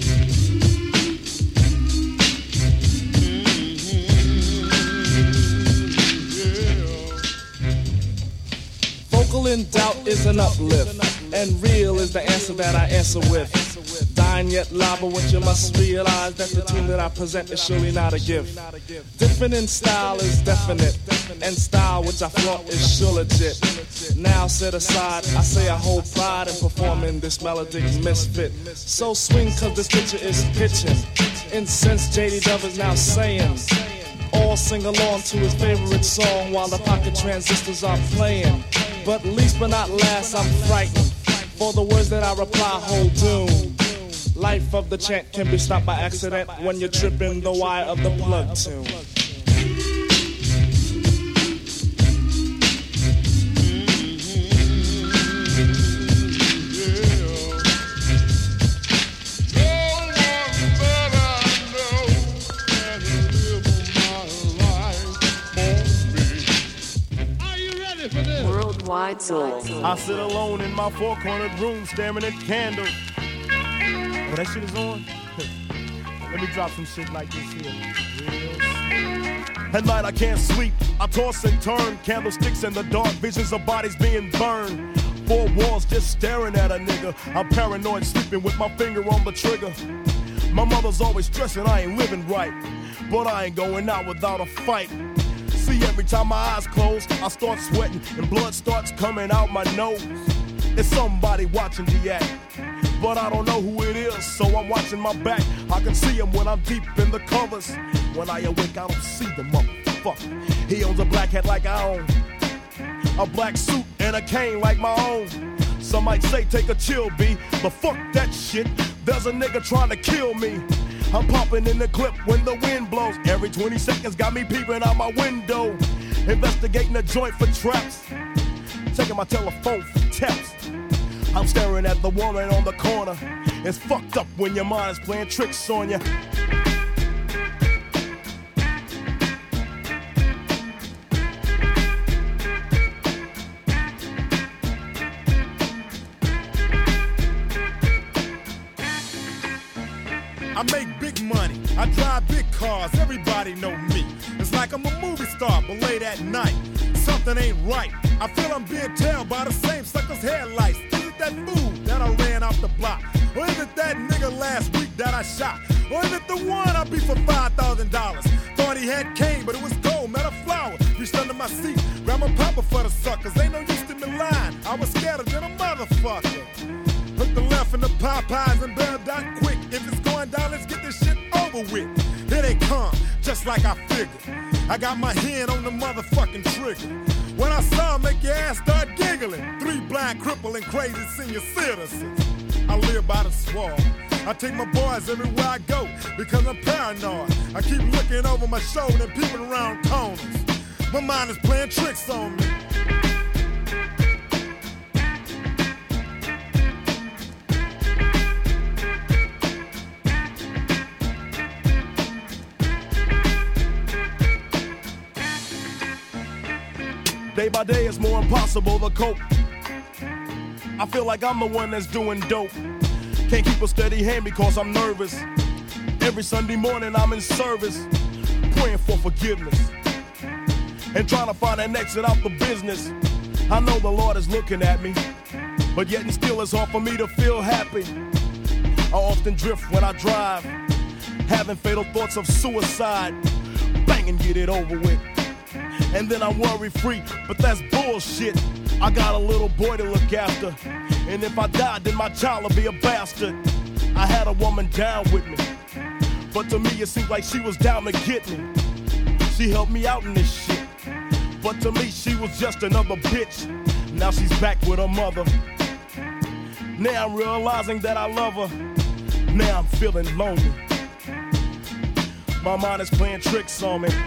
Vocal in doubt is an uplift, and real is the answer that I answer with. Dying yet lava, what you must realize that the tune that I present is surely not a gift. Different in style is definite, and style which I flaunt is sure legit. now set aside. I say I hold pride in performing this melodic misfit. So swing cause this picture is pitching. Incense JD Dove is now saying. All sing along to his favorite song while the pocket transistors are playing. But least but not last, I'm frightened. For the words that I reply hold doom. Life of the chant can be stopped by accident when you're tripping the wire of the plug tune. Worldwide Soul. I sit alone in my four-cornered room staring at candles. Oh, that shit is on? Let me drop some shit like this here. At night I can't sleep, I toss and turn. Candlesticks in the dark, visions of bodies being burned. Four walls just staring at a nigga. I'm paranoid, sleeping with my finger on the trigger. My mother's always stressing I ain't living right, but I ain't going out without a fight. See, every time my eyes close, I start sweating and blood starts coming out my nose. It's somebody watching the act, but I don't know who it is, so I'm watching my back. I can see him when I'm deep in the covers. When I awake, I don't see the motherfucker. He owns a black hat like I own, a black suit and a cane like my own. Some might say take a chill, B, but fuck that shit. There's a nigga trying to kill me. I'm popping in the clip when the wind blows. Every 20 seconds got me peeping out my window. Investigating the joint for traps. Checking my telephone for taps. I'm staring at the woman on the corner. It's fucked up when your mind is playing tricks on you. I make big money, I drive big cars, everybody know me. It's like I'm a movie star, but late at night, something ain't right. I feel I'm being tailed by the same sucker's headlights. Is it that fool that I ran off the block? Or is it that nigga last week that I shot? Or is it the one I beat for $5,000? Thought he had cane, but it was gold, met a flower. Reached under my seat, grabbed my papa for the suckers. Ain't no use to me lying, I was scared than a motherfucker. Hook the left in the Popeyes and bail down quick. If it's going down, let's get this shit over with. Here they come, just like I figured. I got my hand on the motherfucking trigger. When I saw him, make your ass start giggling. 3 blind, crippled, and crazy senior citizens. I live by the swamp. I take my boys everywhere I go because I'm paranoid. I keep looking over my shoulder and peeping around corners. My mind is playing tricks on me. Day by day it's more impossible to cope. I feel like I'm the one that's doing dope. Can't keep a steady hand because I'm nervous. Every Sunday morning I'm in service, praying for forgiveness and trying to find an exit out the business. I know the Lord is looking at me, but yet and still it's hard for me to feel happy. I often drift when I drive, having fatal thoughts of suicide. Bang and get it over with. And then I'm worry-free, but that's bullshit. I got a little boy to look after, and if I die, then my child will be a bastard. I had a woman down with me, but to me it seemed like she was down to get me. She helped me out in this shit, but to me she was just another bitch. Now she's back with her mother. Now I'm realizing that I love her. Now I'm feeling lonely. My mind is playing tricks on me.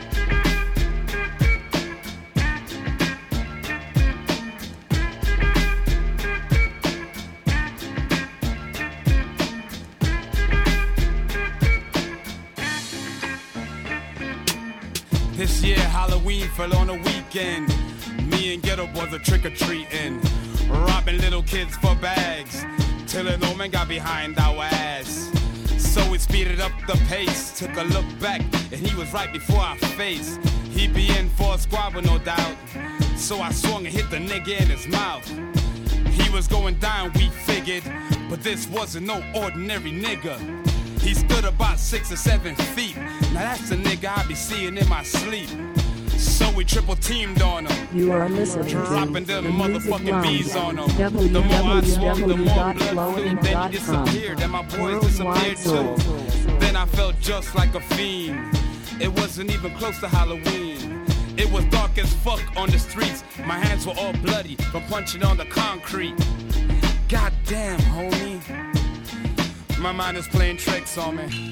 This year Halloween fell on a weekend. Me and Ghetto Boys are trick-or-treating, robbing little kids for bags, till an old man got behind our ass. So we speeded up the pace, took a look back, and he was right before our face. He'd be in for a squabble, no doubt, so I swung and hit the nigga in his mouth. He was going down, we figured, but this wasn't no ordinary nigga. He stood about 6 or 7 feet. Now that's the nigga I be seeing in my sleep. So we triple teamed on them. You are listening to dropping them the Music motherfucking bees on them. Lounge. The more I swung, the more blood flew. Then he www.flowing.com. disappeared, and my boys disappeared too. Then I felt just like a fiend. It wasn't even close to Halloween. It was dark as fuck on the streets. My hands were all bloody from punching on the concrete. Goddamn, homie. My mind is playing tricks on me.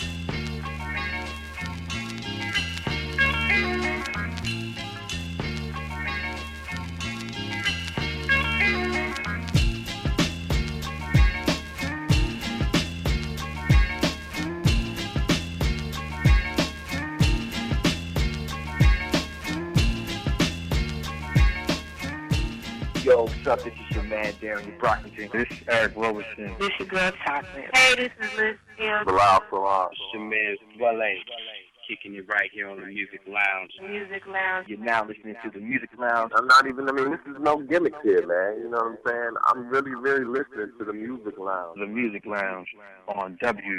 Yo, what's up? This is your man, Darren Brockington. This is Eric Robertson. This is Girl Talkman. Hey, this is Liz Hill. Bilal Farrar. This is your man, Wale. Kicking it right here on the Music Lounge. Music Lounge. You're now listening to the Music Lounge. This is no gimmicks here, man. You know what I'm saying? I'm really, really listening to the Music Lounge. The Music Lounge on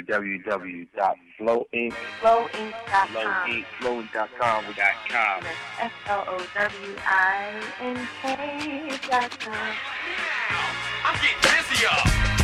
www.flowinc.com. Flowinc.com. FLOWINK.com. I'm getting busier.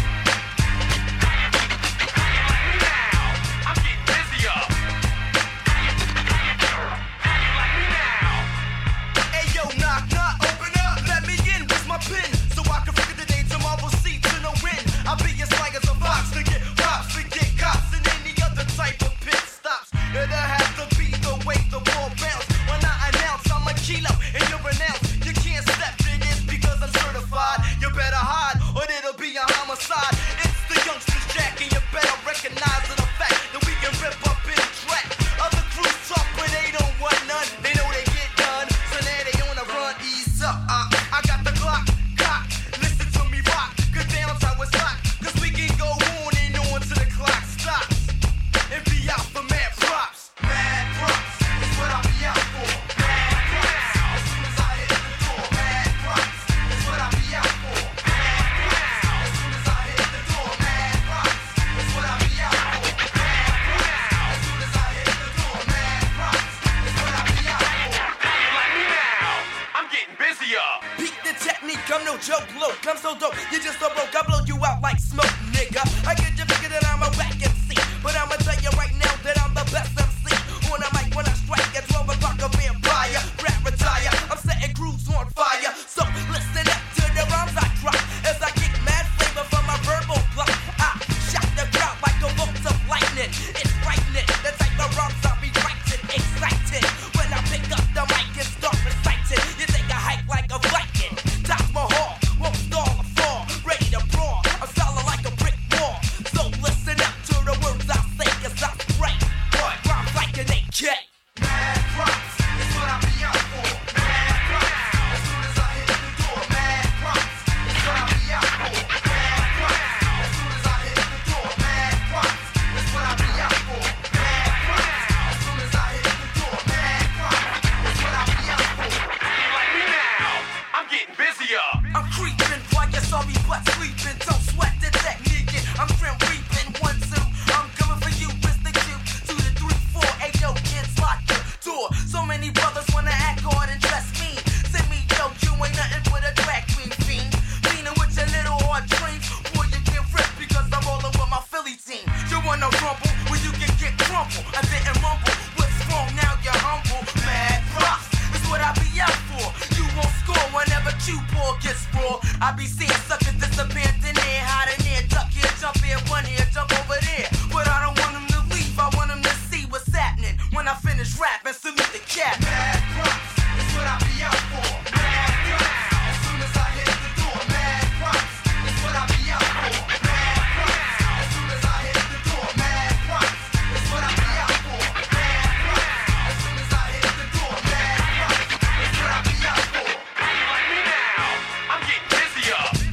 Pin, so I can figure the day tomorrow, see to no win. I'll be as like as a fox to get props, to get cops, and any other type of pit stops. It'll have to be the way the ball bounce. When I announce I'm a kilo and you're announced, you can't step to this because I'm certified. You better hide or it'll be a homicide. It's the youngsters Jack, and you better recognize the fact that we can rip up in track. Other crews talk, but they don't want none. They know they get done, so now they on the run. Ease up, I got the Glock. Listen to me rock, cause down's how it's hot. Cause we can go on and on till the clock stops. And be out for mad props. Mad props is what I'll be out for. Mad props as soon as I hit the door. Mad props is what I'll be out for. Mad props as soon as I hit the door. Mad props is what I'll be out for. Mad props as soon as I hit the door. Mad props is what I'll be out for. Like me now, I'm getting busier. Beat the technique, I'm no joke, look, I'm so dope. You just so broke, I blow you out like smoke, nigga. I get you figure that I'm a whack MC, but I'ma tell you right now that I'm the best MC. On a mic when I strike at 12 o'clock, a vampire, rap retire. I'm setting grooves on fire, so listen up to the rhymes I drop as I kick mad flavor from my verbal block. I shock the crowd like a bolt of lightning. It's frightening, the type of rhymes I'll be writing, excited. When I pick up the mic and start reciting, you take a hike like a Viking. Top my hall, won't stall or fall, ready to brawl. I'm solid like a brick wall, so listen up to the words I say, cause I spray. What? Rhymes like an AK. Mad props is what I be out for. Mad props as soon as I hit the door. Mad props is what I be out for. Mad props as soon as I hit the door. Mad props is what I be out for. Mad props as soon as I hit the door. Mad props is what I be out for. Like me now, I'm getting busier. I'm creeping while you're sorry but sleeping. Don't sweat the technique. I'm grim reaping. 1, 2. I'm coming for you. It's the Q to the 3, 4. Hey yo, kids, lock your door. So many brothers wanna act hard and dress mean. Send me yo, you ain't nothing but a drag queen fiend. Leaning with your little hard dreams. Boy, you get ripped because I'm rolling with my Philly team. You wanna rumble? Well, you can get crumpled. I didn't mumble. What's wrong now? You're humble. Mad props is what I be out for. You won't score whenever Q-ball gets raw. I be seeing suckers disappear in there, hide in there, duck here, jump here, one here, jump over there. But I don't want them to leave, I want them to see what's happening. When I finish rapping, salute the cat. Mad props is what I be out for. Mad props as soon as I hit the door. Mad props is what I be out for. Mad props as soon as I hit the door. Mad props is what I be out for. Mad props as soon as I hit the door. Mad props is what I be out for. Like me now, I'm getting busier.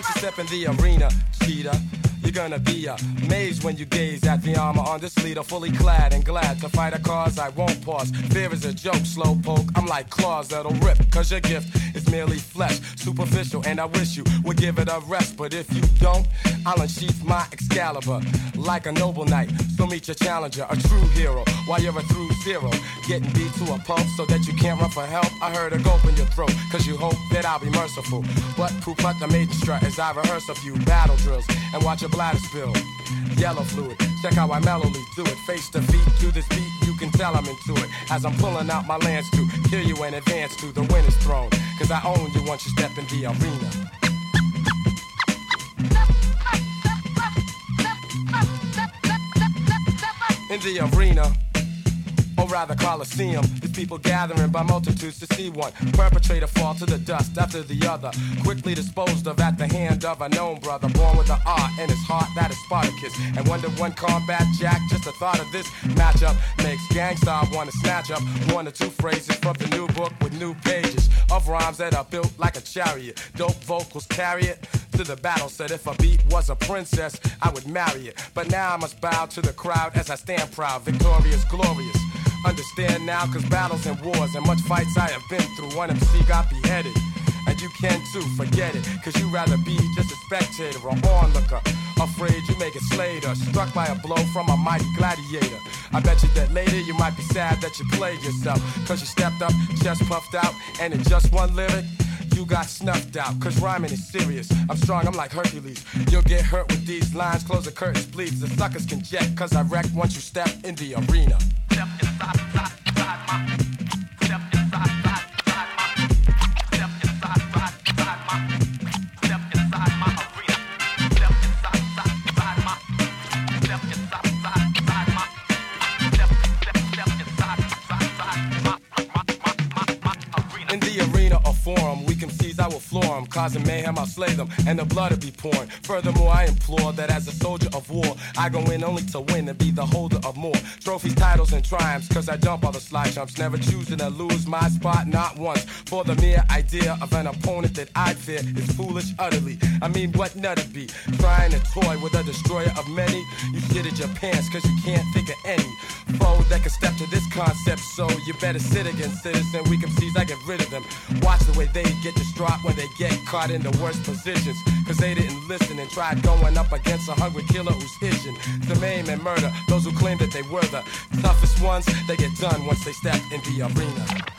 Once you step in the arena, cheetah, you're gonna be amazed when you gaze at the armor on this leader, fully clad and glad to fight a cause I won't pause. Fear is a joke, slow poke. I'm like claws that'll rip, cause your gift is merely flesh, superficial, and I wish you would give it a rest. But if you don't, I'll unsheath my Excalibur like a noble knight. So meet your challenger, a true hero, while you're a through zero, getting beat to a pulp so that you can't run for help. I heard a gulp in your throat, cause you hope that I'll be merciful. But poop out the maiden strut as I rehearse a few battle drills and watch your bladder spill yellow fluid. Check how I mellowly do it, face to feet to this beat. You can tell I'm into it as I'm pulling out my lance to kill you in advance to the winner's throne. Cause I own you once you step in the arena. In the arena, or rather Coliseum, these people gathering by multitudes to see one perpetrator fall to the dust after the other, quickly disposed of at the hand of a known brother, born with an art in his heart that is Spartacus. And one to one combat jack, just the thought of this matchup makes gangsta wanna snatch up one or two phrases from the new book with new pages of rhymes that are built like a chariot. Dope vocals carry it to the battle, said if a beat was a princess, I would marry it. But now I must bow to the crowd as I stand proud, victorious, glorious. Understand now, cause battles and wars and much fights I have been through. One MC got beheaded, and you can too, forget it. Cause you rather be just a spectator or onlooker, afraid you may get slayed or struck by a blow from a mighty gladiator. I bet you that later you might be sad that you played yourself, cause you stepped up, chest puffed out, and in just one lyric, you got snuffed out. Cause rhyming is serious, I'm strong, I'm like Hercules. You'll get hurt with these lines, close the curtains please. The suckers can jet, cause I wreck once you step in the arena. Step inside, in the arena or forum, weak MCs I will floor them, causing mayhem I'll slay them, and the blood will be pouring. Furthermore, I implore that as a soldier of war, I go in only to win and be the holder of more trophies, titles, and triumphs. Cause I jump all the slide jumps, never choosing to lose my spot, not once. For the mere idea of an opponent that I fear is foolish utterly. I mean, what nut'd be trying to toy with a destroyer of many? You shitted your pants cause you can't think of any foe that can step to this concept. So you better sit against citizen. Weak MCs, I get rid of them. Watch the way they get distraught when they get caught in the worst positions, cause they didn't listen and tried going up against a hungry killer who's itching to maim and murder those who claim that they were the toughest ones. They get done once they step in the arena.